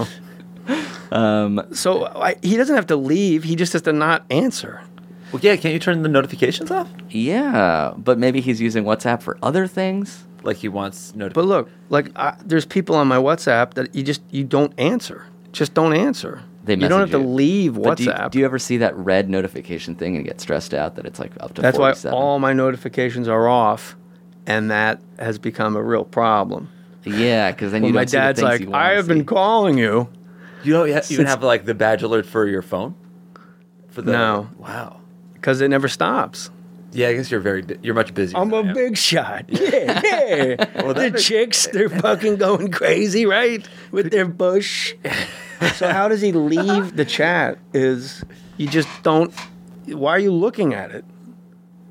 [SPEAKER 5] Um,
[SPEAKER 6] So I, he doesn't have to leave; he just has to not answer.
[SPEAKER 7] Well, yeah, can't you turn the notifications off?
[SPEAKER 5] yeah, but maybe he's using WhatsApp for other things.
[SPEAKER 7] Like he wants
[SPEAKER 6] But
[SPEAKER 7] notifications.
[SPEAKER 6] look, like I, there's people on my WhatsApp that you just you don't answer. Just don't answer.
[SPEAKER 5] They
[SPEAKER 6] you don't have
[SPEAKER 5] message
[SPEAKER 6] to
[SPEAKER 5] you.
[SPEAKER 6] leave
[SPEAKER 5] But do you,
[SPEAKER 6] WhatsApp.
[SPEAKER 5] do you ever see that red notification thing and get stressed out that it's like up to
[SPEAKER 6] That's why
[SPEAKER 5] forty-seven?
[SPEAKER 6] all my notifications are off, and that has become a real problem.
[SPEAKER 5] Yeah, because then you
[SPEAKER 6] When
[SPEAKER 5] don't
[SPEAKER 6] my
[SPEAKER 5] see the
[SPEAKER 6] dad's
[SPEAKER 5] things
[SPEAKER 6] like,
[SPEAKER 5] you wanna
[SPEAKER 6] I have
[SPEAKER 5] see.
[SPEAKER 6] been calling you.
[SPEAKER 7] You don't ha- even
[SPEAKER 6] Since-
[SPEAKER 7] have like the badge alert for your phone? For the
[SPEAKER 6] No.
[SPEAKER 7] Wow.
[SPEAKER 6] Because it never stops.
[SPEAKER 7] Yeah, I guess you're very bu- you're much busier.
[SPEAKER 6] I'm
[SPEAKER 7] than
[SPEAKER 6] a
[SPEAKER 7] I am.
[SPEAKER 6] big shot. Yeah, yeah.
[SPEAKER 7] Well,
[SPEAKER 6] the
[SPEAKER 7] that makes-
[SPEAKER 6] chicks, they're fucking going crazy, right? With their bush. So how does he leave the chat? Is you just don't. Why are you looking at it?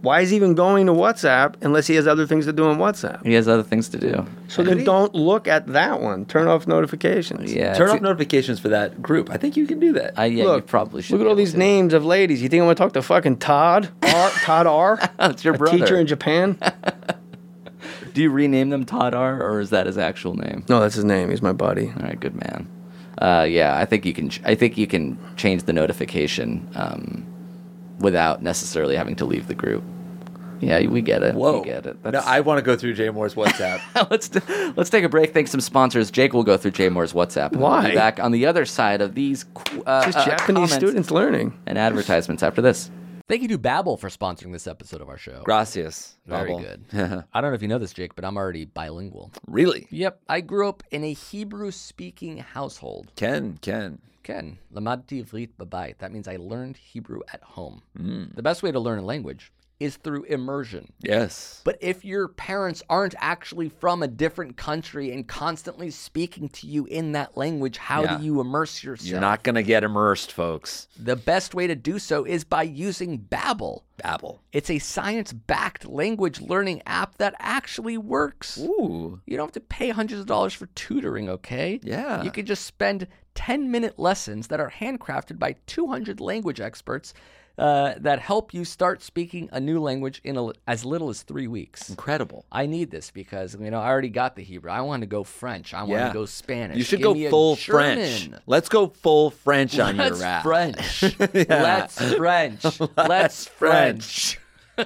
[SPEAKER 6] Why is he even going to WhatsApp unless he has other things to do on WhatsApp?
[SPEAKER 5] He has other things to do.
[SPEAKER 6] So then don't look at that one. Turn off notifications.
[SPEAKER 5] Yeah.
[SPEAKER 7] Turn
[SPEAKER 5] it's-
[SPEAKER 7] off notifications for that group. I think you can do that.
[SPEAKER 5] I, yeah,
[SPEAKER 6] Look,
[SPEAKER 5] you probably should.
[SPEAKER 6] Look at
[SPEAKER 5] be
[SPEAKER 6] all
[SPEAKER 5] able
[SPEAKER 6] these
[SPEAKER 5] to.
[SPEAKER 6] names of ladies. You think I'm going to talk to fucking Todd? R, Todd R?
[SPEAKER 5] That's your
[SPEAKER 6] a
[SPEAKER 5] brother.
[SPEAKER 6] teacher in Japan?
[SPEAKER 5] Do you rename them Todd R, or is that his actual name?
[SPEAKER 6] No, that's his name. He's my buddy.
[SPEAKER 5] All right, good man. Uh, yeah, I think you can. Ch- I think you can change the notification um, without necessarily having to leave the group. Yeah, we get it.
[SPEAKER 7] Whoa.
[SPEAKER 5] We get it.
[SPEAKER 7] No,
[SPEAKER 5] That's-
[SPEAKER 7] I want to go through Jay Moore's WhatsApp.
[SPEAKER 5] let's do, let's take a break. Thanks some sponsors. Jake will go through Jay Moore's WhatsApp. And We'll
[SPEAKER 6] Why?
[SPEAKER 5] be back on the other side of these uh,
[SPEAKER 6] Just
[SPEAKER 5] uh,
[SPEAKER 6] Japanese
[SPEAKER 5] comments
[SPEAKER 6] students learning.
[SPEAKER 5] and advertisements after this.
[SPEAKER 8] Thank you to Babbel for sponsoring this episode of our show.
[SPEAKER 7] Gracias.
[SPEAKER 8] Very
[SPEAKER 7] Babbel.
[SPEAKER 8] good. I don't know if you know this, Jake, but I'm already bilingual.
[SPEAKER 7] Really?
[SPEAKER 8] Yep, I grew up in a Hebrew-speaking household.
[SPEAKER 7] Ken, Ken.
[SPEAKER 8] Ken, lamadti ivrit b'bayit. That means I learned Hebrew at home. The best way to learn a language is through immersion.
[SPEAKER 7] Yes.
[SPEAKER 8] But if your parents aren't actually from a different country and constantly speaking to you in that language, how
[SPEAKER 7] Yeah.
[SPEAKER 8] do you immerse yourself?
[SPEAKER 7] You're not going to get immersed, folks.
[SPEAKER 8] The best way to do so is by using Babbel.
[SPEAKER 7] Babbel.
[SPEAKER 8] It's a science-backed language learning app that actually works.
[SPEAKER 7] Ooh.
[SPEAKER 8] You don't have to pay hundreds of dollars for tutoring, okay?
[SPEAKER 7] Yeah.
[SPEAKER 8] You could just spend ten-minute lessons that are handcrafted by two hundred language experts uh, that help you start speaking a new language in a, as little as three weeks.
[SPEAKER 7] Incredible.
[SPEAKER 8] I need this because, you know, I already got the Hebrew. I want to go French. I want
[SPEAKER 7] Yeah.
[SPEAKER 8] to go Spanish.
[SPEAKER 7] You should
[SPEAKER 8] Give
[SPEAKER 7] go
[SPEAKER 8] me a
[SPEAKER 7] full
[SPEAKER 8] German.
[SPEAKER 7] French. Let's go full French on
[SPEAKER 8] Let's
[SPEAKER 7] your rap.
[SPEAKER 8] French. Let's French. Let's French.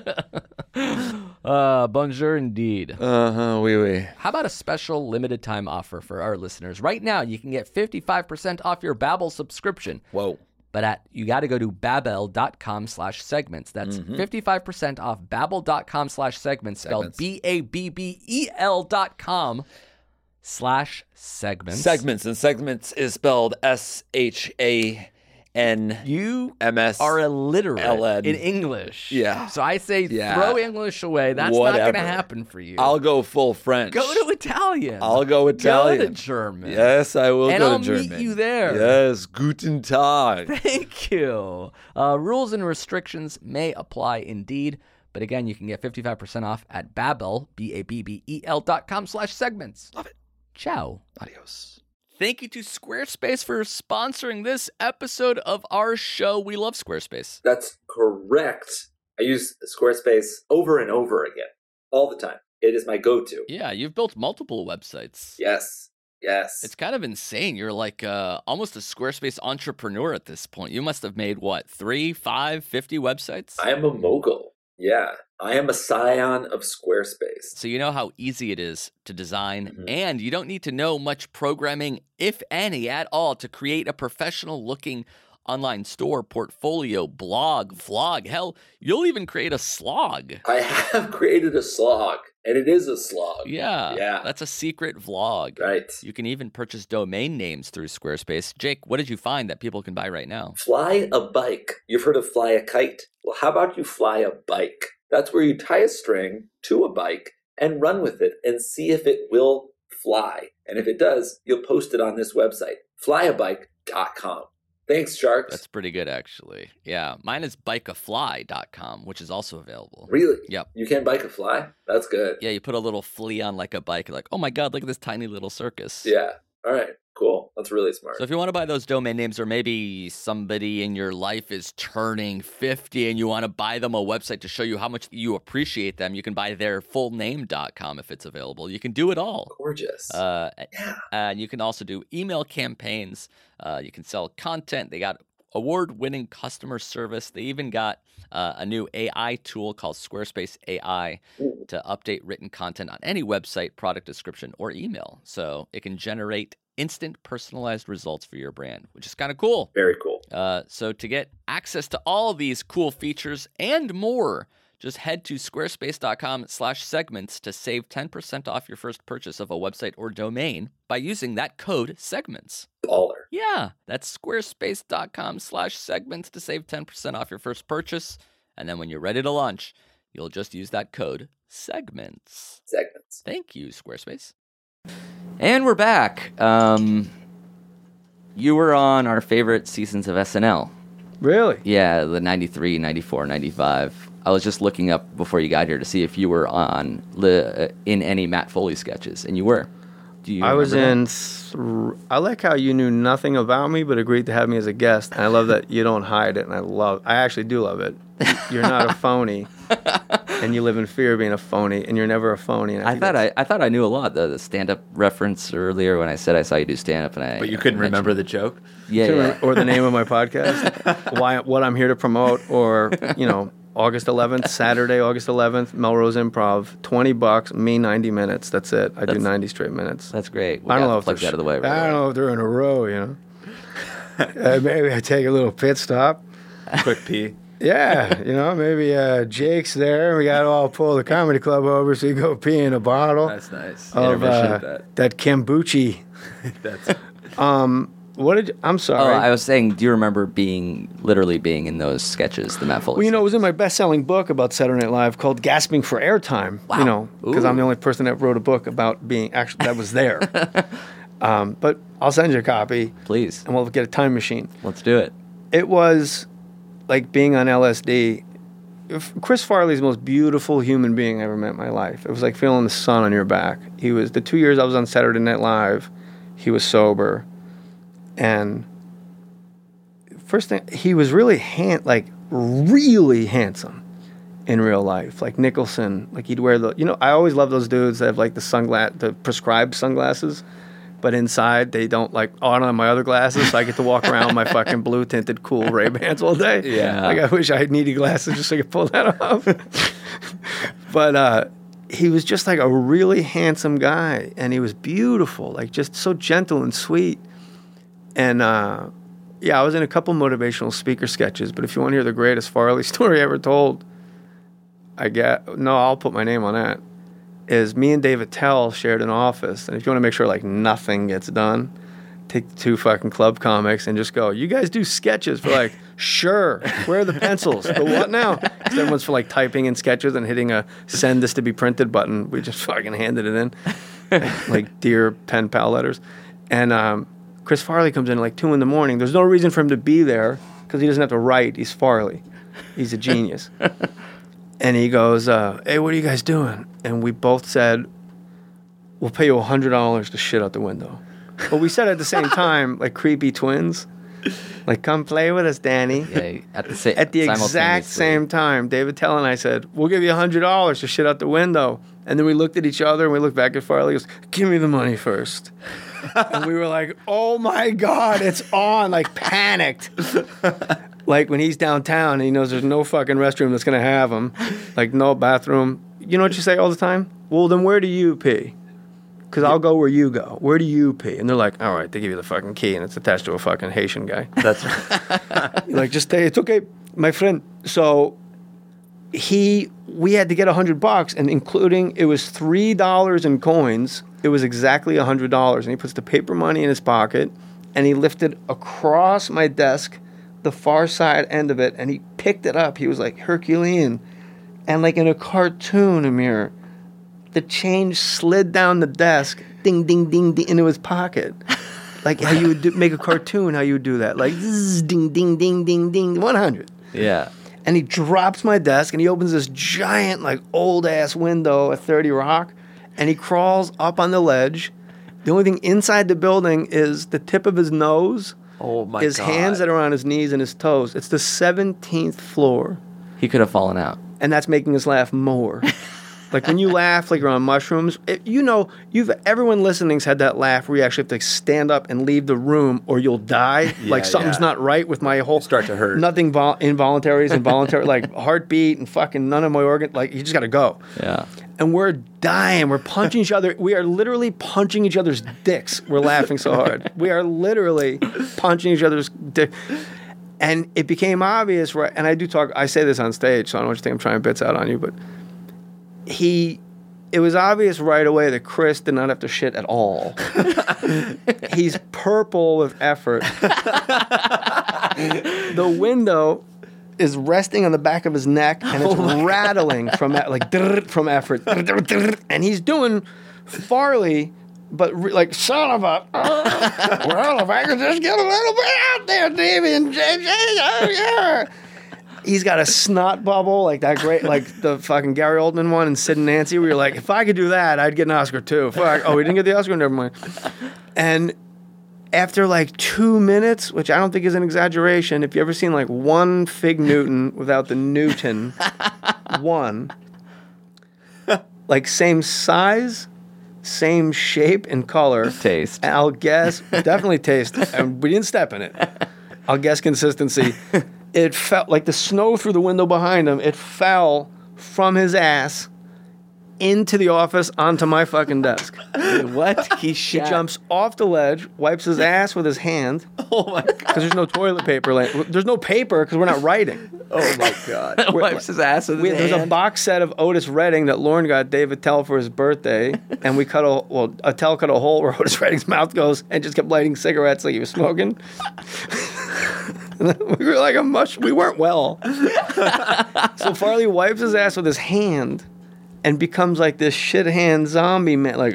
[SPEAKER 8] uh, bonjour indeed.
[SPEAKER 7] Uh-huh, oui, oui.
[SPEAKER 8] How about a special limited time offer for our listeners? Right now, you can get fifty-five percent off your Babbel subscription.
[SPEAKER 7] Whoa.
[SPEAKER 8] But at you got to go to babbel.com slash segments. That's fifty-five percent off babbel.com slash segments, spelled
[SPEAKER 7] Segments.
[SPEAKER 8] B A B B E L dot com slash segments.
[SPEAKER 7] Segments, and segments is spelled S H A N
[SPEAKER 8] You
[SPEAKER 7] M S.
[SPEAKER 8] are illiterate
[SPEAKER 7] L N.
[SPEAKER 8] in English.
[SPEAKER 7] Yeah.
[SPEAKER 8] So I say
[SPEAKER 7] Yeah.
[SPEAKER 8] throw English away. That's not
[SPEAKER 7] Whatever.
[SPEAKER 8] going to happen for you.
[SPEAKER 7] I'll go full French.
[SPEAKER 8] go to Italian.
[SPEAKER 7] I'll go Italian.
[SPEAKER 8] Go to German.
[SPEAKER 7] Yes, I will
[SPEAKER 8] And
[SPEAKER 7] go
[SPEAKER 8] I'll
[SPEAKER 7] to German.
[SPEAKER 8] meet you there.
[SPEAKER 7] Yes, guten Tag.
[SPEAKER 8] Thank you. Uh, rules and restrictions may apply indeed. But again, you can get fifty-five percent off at Babbel, B A B B E L dot com slash segments.
[SPEAKER 7] Love it.
[SPEAKER 8] Ciao.
[SPEAKER 7] Adios.
[SPEAKER 8] Thank you to Squarespace for sponsoring this episode of our show. We love Squarespace.
[SPEAKER 9] That's correct. I use Squarespace over and over again, all the time. It is my go-to.
[SPEAKER 8] Yeah, you've built multiple websites.
[SPEAKER 9] Yes, yes.
[SPEAKER 8] It's kind of insane. You're like uh, almost a Squarespace entrepreneur at this point. You must have made, what, three, five, fifty websites?
[SPEAKER 9] I am a mogul. Yeah, I am a scion of Squarespace.
[SPEAKER 8] So you know how easy it is to design,
[SPEAKER 9] Mhm.
[SPEAKER 8] and you don't need to know much programming, if any, at all, to create a professional-looking online store, portfolio, blog, vlog. Hell, you'll even create a slog.
[SPEAKER 9] I have created a slog, and it is a slog.
[SPEAKER 8] Yeah,
[SPEAKER 9] Yeah.
[SPEAKER 8] that's a secret vlog.
[SPEAKER 9] Right.
[SPEAKER 8] You can even purchase domain names through Squarespace. Jake, what did you find that people can buy right now?
[SPEAKER 9] Fly a bike. You've heard of fly a kite? Well, how about you fly a bike? That's where you tie a string to a bike and run with it and see if it will fly. And if it does, you'll post it on this website, fly a bike dot com. Thanks, Sharks.
[SPEAKER 8] That's pretty good, actually. Yeah, mine is bike a fly dot com, which is also available.
[SPEAKER 9] Really?
[SPEAKER 8] Yep.
[SPEAKER 9] You can bike a fly? That's good.
[SPEAKER 8] Yeah, you put a little flea on like a bike. You're like, oh my God, look at this tiny little circus.
[SPEAKER 9] Yeah. All right. Cool. That's really smart.
[SPEAKER 8] So if you want to buy those domain names, or maybe somebody in your life is turning fifty and you want to buy them a website to show you how much you appreciate them, you can buy their full name dot com if it's available. You can do it all.
[SPEAKER 9] Gorgeous.
[SPEAKER 8] Uh,
[SPEAKER 9] yeah.
[SPEAKER 8] and you can also do email campaigns. Uh, you can sell content. They got award-winning customer service. They even got uh, a new A I tool called Squarespace A I
[SPEAKER 9] Ooh.
[SPEAKER 8] to update written content on any website, product description, or email. So it can generate instant personalized results for your brand, which is kind of cool.
[SPEAKER 9] Very cool.
[SPEAKER 8] Uh, so to get access to all these cool features and more, just head to squarespace.com slash segments to save ten percent off your first purchase of a website or domain by using that code segments.
[SPEAKER 9] Baller.
[SPEAKER 8] Yeah, that's squarespace.com slash segments to save ten percent off your first purchase. And then when you're ready to launch, you'll just use that code segments.
[SPEAKER 9] Segments.
[SPEAKER 8] Thank you, Squarespace.
[SPEAKER 5] And we're back. Um, you were on our favorite seasons of S N L.
[SPEAKER 6] Really?
[SPEAKER 5] Yeah, the ninety-three, ninety-four, ninety-five. I was just looking up before you got here to see if you were on li- uh, in any Matt Foley sketches, and you were. Do you
[SPEAKER 6] I was
[SPEAKER 5] remember
[SPEAKER 6] in.
[SPEAKER 5] that?
[SPEAKER 6] Th- I like how you knew nothing about me, but agreed to have me as a guest. And I love that you don't hide it, and I love. I actually do love it. You're not a phony, and you live in fear of being a phony, and you're never a phony. And I,
[SPEAKER 5] I
[SPEAKER 6] think
[SPEAKER 5] thought
[SPEAKER 6] that's-
[SPEAKER 5] I, I thought I knew a lot. The, the stand-up reference earlier when I said I saw you do stand-up, and I.
[SPEAKER 7] But you couldn't
[SPEAKER 5] I mentioned-
[SPEAKER 7] remember the joke?
[SPEAKER 5] Yeah, yeah.
[SPEAKER 6] or the name of my podcast, why what I'm here to promote, or you know, August eleventh, Saturday, August eleventh, Melrose Improv, twenty bucks, me ninety minutes. That's it. I do
[SPEAKER 5] That's-
[SPEAKER 6] ninety straight minutes.
[SPEAKER 5] That's great. We
[SPEAKER 6] I don't
[SPEAKER 5] got
[SPEAKER 6] know
[SPEAKER 5] to
[SPEAKER 6] if
[SPEAKER 5] plug
[SPEAKER 6] they're
[SPEAKER 5] that out of the way.
[SPEAKER 6] I
[SPEAKER 5] Right
[SPEAKER 6] don't
[SPEAKER 5] away.
[SPEAKER 6] know if they're in a row. You know, uh, maybe I take a little pit stop.
[SPEAKER 7] Quick pee.
[SPEAKER 6] Yeah, you know, maybe uh, Jake's there. We got to all pull the comedy club over so you go pee in a bottle
[SPEAKER 7] That's nice.
[SPEAKER 6] of uh,
[SPEAKER 7] that.
[SPEAKER 6] that kombucha.
[SPEAKER 7] That's
[SPEAKER 6] What did you, I'm
[SPEAKER 5] Oh,
[SPEAKER 6] sorry.
[SPEAKER 5] I was saying, do you remember being literally being in those sketches, the Matt Foley?
[SPEAKER 6] Well, you know, it was in
[SPEAKER 5] sketches?
[SPEAKER 6] my best-selling book about Saturday Night Live called "Gasping for Airtime."
[SPEAKER 5] Wow.
[SPEAKER 6] You know, because I'm the
[SPEAKER 5] Ooh.
[SPEAKER 6] only person that wrote a book about being actually that was there. um, but I'll send you a copy,
[SPEAKER 5] Please,
[SPEAKER 6] and we'll get a time machine.
[SPEAKER 5] let's do it.
[SPEAKER 6] It was like being on L S D. If- Chris Farley's the most beautiful human being I ever met in my life. It was like feeling the sun on your back. He was the two years I was on Saturday Night Live. He was sober, and first thing he was really hand like really handsome in real life, like Nicholson. Like he'd wear the you know I always love those dudes that have like the sunglass the prescribed sunglasses. But inside, they don't like, oh, I don't have my other glasses, so I get to walk around with my fucking blue tinted cool Ray-Bans all day.
[SPEAKER 5] Yeah.
[SPEAKER 6] Like, I wish I had needy glasses just so I could pull that off. But uh, he was just like a really handsome guy, and he was beautiful, like just so gentle and sweet. And uh, yeah, I was in a couple motivational speaker sketches, but if you want to hear the greatest Farley story ever told, I get, no, I'll put my name on that. Is me and Dave Attell shared an office, and if you want to make sure like nothing gets done, take the two fucking club comics and just go, you guys do sketches? We're like, sure. Where are the pencils? The what now? 'Cause everyone's for like typing in sketches and hitting a send this to be printed button. We just fucking handed it in, like, like dear pen pal letters. And um, Chris Farley comes in at like two in the morning. There's no reason for him to be there because he doesn't have to write. He's Farley. He's a genius. And he goes, uh, hey, what are you guys doing? And we both said, we'll pay you one hundred dollars to shit out the window. But we said at the same time, like creepy twins, like, come play with us, Danny.
[SPEAKER 5] Yeah, at the same
[SPEAKER 6] At the exact same time, David Tell and I said, we'll give you one hundred dollars to shit out the window. And then we looked at each other and we looked back at Farley. He goes, give me the money first. And we were like, oh my God, it's on, like panicked. Like when he's downtown and he knows there's no fucking restroom that's going to have him, like no bathroom. You know what you say all the time? Well, then where do you pee? Because I'll go where you go. Where do you pee? And they're like, all right, they give you the fucking key and it's attached to a fucking Haitian guy.
[SPEAKER 7] That's
[SPEAKER 6] You're like, just stay. It's okay, my friend. So he, we had to get a hundred bucks, and including it was three dollars in coins. It was exactly a hundred dollars, and he puts the paper money in his pocket, and he lifted across my desk, the far side end of it, and he picked it up. He was like Herculean, and like in a cartoon, Amir, the change slid down the desk, ding, ding, ding, ding, into his pocket. Like how you would do, make a cartoon, how you would do that. Like, zzz, ding, ding, ding, ding, ding, one hundred.
[SPEAKER 5] Yeah.
[SPEAKER 6] And he drops my desk, and he opens this giant, like, old-ass window at thirty Rock, and he crawls up on the ledge. The only thing inside the building is the tip of his nose,
[SPEAKER 7] oh my
[SPEAKER 6] his
[SPEAKER 7] God.
[SPEAKER 6] hands that are on his knees and his toes. It's the seventeenth floor,
[SPEAKER 5] He could have fallen out.
[SPEAKER 6] and that's making us laugh more. Like when you laugh like you're on mushrooms, it, you know, you've everyone listening's had that laugh where you actually have to stand up and leave the room or you'll die. Like something's
[SPEAKER 7] yeah.
[SPEAKER 6] not right with my whole
[SPEAKER 7] Start to hurt.
[SPEAKER 6] Nothing vol- involuntary is involuntary, like heartbeat and fucking none of my organ. Like you just got to go.
[SPEAKER 5] Yeah.
[SPEAKER 6] And we're dying. We're punching each other. We are literally punching each other's dicks. We're laughing so hard. We are literally punching each other's dick. And it became obvious, right? And I do talk. I say this on stage, so I don't want you to think I'm trying bits out on you, but. He, it was obvious right away that Chris did not have to shit at all. He's purple with effort. The window is resting on the back of his neck, and it's oh rattling from like from effort. And he's doing Farley, but re- like son of a. Uh, well, if I could just get a little bit out there, Davey and J J, oh yeah. He's got a snot bubble like that great, like the fucking Gary Oldman one and Sid and Nancy, where you're like, if I could do that, I'd get an Oscar too. Fuck. Oh, we didn't get the Oscar? Never mind. And after like two minutes, which I don't think is an exaggeration, if you ever seen like one Fig Newton without the Newton, one, like same size, same shape and color.
[SPEAKER 5] Taste.
[SPEAKER 6] And I'll guess, definitely taste. And we didn't step in it. I'll guess consistency. It felt like the snow through the window behind him. It fell from his ass into the office onto my fucking desk.
[SPEAKER 5] What? He
[SPEAKER 6] He
[SPEAKER 5] shot.
[SPEAKER 6] jumps off the ledge, wipes his ass with his hand.
[SPEAKER 7] Oh my god.
[SPEAKER 6] Because there's no toilet paper. Like, there's no paper because we're not writing.
[SPEAKER 7] Oh my god.
[SPEAKER 5] Wipes his ass with
[SPEAKER 6] We,
[SPEAKER 5] his
[SPEAKER 6] there's a
[SPEAKER 5] hand.
[SPEAKER 6] box set of Otis Redding that Lauren got Dave Attell for his birthday, and we cut a well, Attell cut a hole where Otis Redding's mouth goes, and just kept lighting cigarettes like he was smoking. We were like a mush. We weren't well. So Farley wipes his ass with his hand, and becomes like this shit hand zombie man, like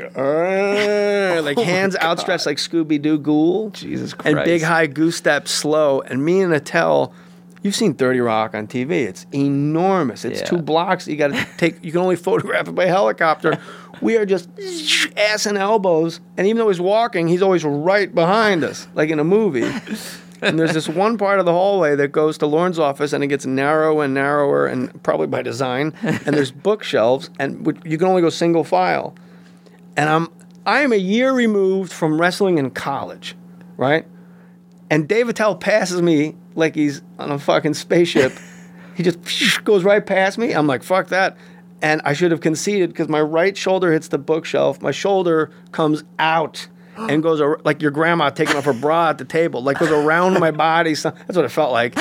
[SPEAKER 6] "Arr," like hands outstretched like Scooby Doo Ghoul.
[SPEAKER 5] Jesus Christ.
[SPEAKER 6] And big high goose step slow. And me and Attell, you've seen thirty Rock on T V. It's enormous. It's
[SPEAKER 5] Yeah.
[SPEAKER 6] two blocks. You got to take. You can only photograph it by helicopter. We are just ass and elbows. And even though he's walking, he's always right behind us, like in a movie. And there's this one part of the hallway that goes to Lauren's office, and it gets narrower and narrower, and probably by design. And there's bookshelves, and you can only go single file. And I'm I am a year removed from wrestling in college, right? And Dave Attell passes me like he's on a fucking spaceship. He just goes right past me. I'm like, fuck that. And I should have conceded because my right shoulder hits the bookshelf. My shoulder comes out and goes ar- like your grandma taking off her bra at the table, like goes around my body. So that's what it felt like.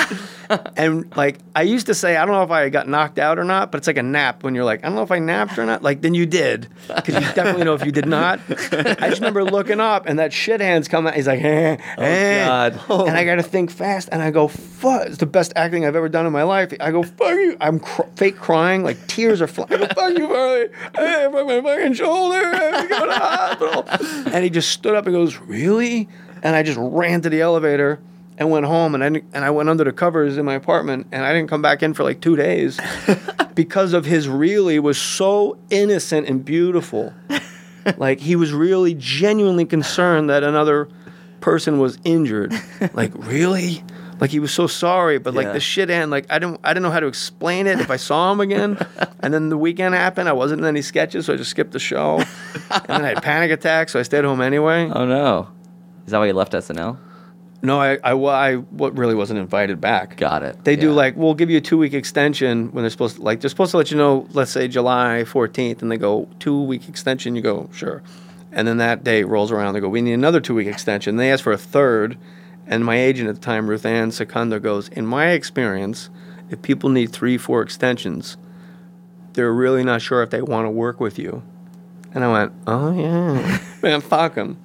[SPEAKER 6] And like I used to say, I don't know if I got knocked out or not, but it's like a nap when you're like, I don't know if I napped or not. Like then you did, because you definitely know if you did not. I just remember looking up and that shit hand's come out. He's like, eh, eh.
[SPEAKER 5] God.
[SPEAKER 6] And I got to think fast. And I go, fuck, it's the best acting I've ever done in my life. I go, fuck you. I'm cr- fake crying, like tears are flying. I go, fuck you, Farley. Hey, fuck my fucking shoulder. I have to go to the hospital. And he just stood up and goes, really? And I just ran to the elevator and went home, and I didn't- and I went under the covers in my apartment, and I didn't come back in for like two days because of his really was so innocent and beautiful. Like he was really genuinely concerned that another person was injured. Like really? Like he was so sorry, but like
[SPEAKER 5] Yeah.
[SPEAKER 6] the shit end, like I didn't I didn't know how to explain it if I saw him again. And then the weekend happened, I wasn't in any sketches, so I just skipped the show. And then I had panic attacks, so I stayed home anyway.
[SPEAKER 5] Oh no. Is that why you left S N L?
[SPEAKER 6] No, I, I, well, I what really wasn't invited back.
[SPEAKER 5] Got it.
[SPEAKER 6] They do
[SPEAKER 5] Yeah.
[SPEAKER 6] like, we'll give you a two-week extension when they're supposed to, like, they're supposed to let you know, let's say July fourteenth, and they go, two-week extension, you go, sure. And then that day rolls around, they go, we need another two-week extension. They ask for a third, and my agent at the time, Ruth Ann Secunda, goes, in my experience, if people need three, four extensions, they're really not sure if they want to work with you. And I went, oh, yeah. Man, fuck them.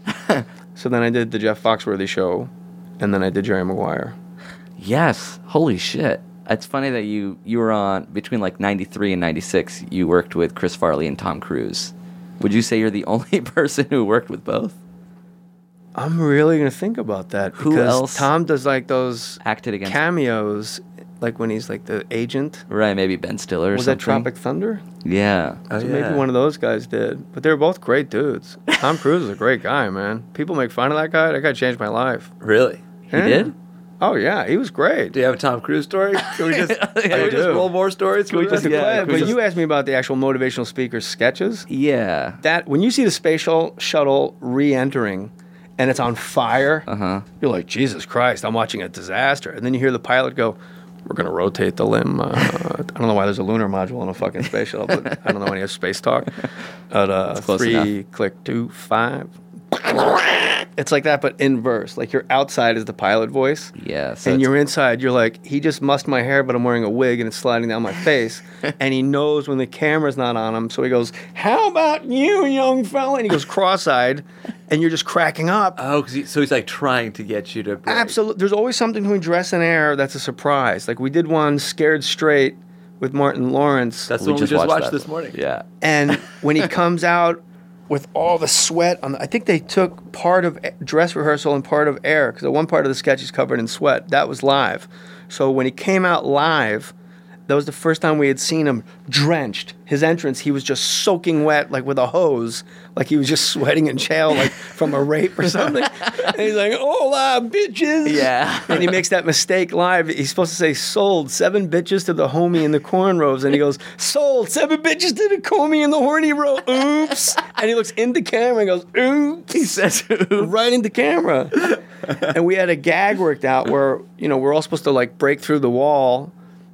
[SPEAKER 6] So then I did the Jeff Foxworthy show, and then I did Jerry Maguire.
[SPEAKER 5] Yes. Holy shit. It's funny that you you were on between like ninety-three and ninety-six. You worked with Chris Farley and Tom Cruise. Would you say you're the only person who worked with both?
[SPEAKER 6] I'm really gonna think about that.
[SPEAKER 5] Who
[SPEAKER 6] because
[SPEAKER 5] else
[SPEAKER 6] Tom does like those
[SPEAKER 5] Acted against
[SPEAKER 6] cameos, like when he's like the agent.
[SPEAKER 5] Right, maybe Ben Stiller or
[SPEAKER 6] Was
[SPEAKER 5] something.
[SPEAKER 6] that Tropic Thunder?
[SPEAKER 5] Yeah.
[SPEAKER 6] So maybe one of those guys did. But they were both great dudes. Tom Cruise is a great guy, man. People make fun of that guy. That guy changed my life.
[SPEAKER 7] Really?
[SPEAKER 5] He
[SPEAKER 6] Yeah.
[SPEAKER 5] did?
[SPEAKER 6] Oh yeah, he was great.
[SPEAKER 7] Do you have a Tom Cruise story? Can we just, can
[SPEAKER 6] I
[SPEAKER 7] we just
[SPEAKER 6] do.
[SPEAKER 7] roll more stories? Can we just,
[SPEAKER 5] Yeah,
[SPEAKER 6] but you asked me about the actual motivational speaker sketches.
[SPEAKER 5] Yeah.
[SPEAKER 6] That when you see the space shuttle, shuttle re-entering and it's on fire,
[SPEAKER 5] Uh-huh.
[SPEAKER 6] you're like, Jesus Christ, I'm watching a disaster. And then you hear the pilot go, we're going to rotate the limb. Uh, I don't know why there's a lunar module on a fucking space shuttle, but I don't know any of space talk. At uh,
[SPEAKER 5] close
[SPEAKER 6] three,
[SPEAKER 5] enough.
[SPEAKER 6] click two, five. It's like that, but inverse. Like your outside is the pilot voice.
[SPEAKER 5] Yeah. So
[SPEAKER 6] And
[SPEAKER 5] it's-
[SPEAKER 6] you're inside, you're like, he just mussed my hair, but I'm wearing a wig and it's sliding down my face. And he knows when the camera's not on him. So he goes, how about you, young fella? And he goes cross-eyed, and you're just cracking up.
[SPEAKER 7] Oh, cause he, so he's like trying to get you to break.
[SPEAKER 6] Absolutely. There's always something between dress and air that's a surprise. Like we did one, Scared Straight, with Martin Lawrence.
[SPEAKER 7] That's the one we just watched, this morning.
[SPEAKER 5] Yeah.
[SPEAKER 6] And when he comes out with all the sweat on the, I think they took part of dress rehearsal and part of air, because the one part of the sketch is covered in sweat. That was live. So when he came out live, that was the first time we had seen him drenched. His entrance, he was just soaking wet, like with a hose, like he was just sweating in jail, like from a rape or something. And he's like, "Hola, bitches!"
[SPEAKER 5] Yeah.
[SPEAKER 6] And he makes that mistake live. He's supposed to say, "Sold seven bitches to the homie in the cornrows," and he goes, "Sold seven bitches to the homie in the horny row." Oops! And he looks into camera and goes, "Oops!" He says, "Oops!" Right into camera. And we had a gag worked out where, you know, we're all supposed to like break through the wall.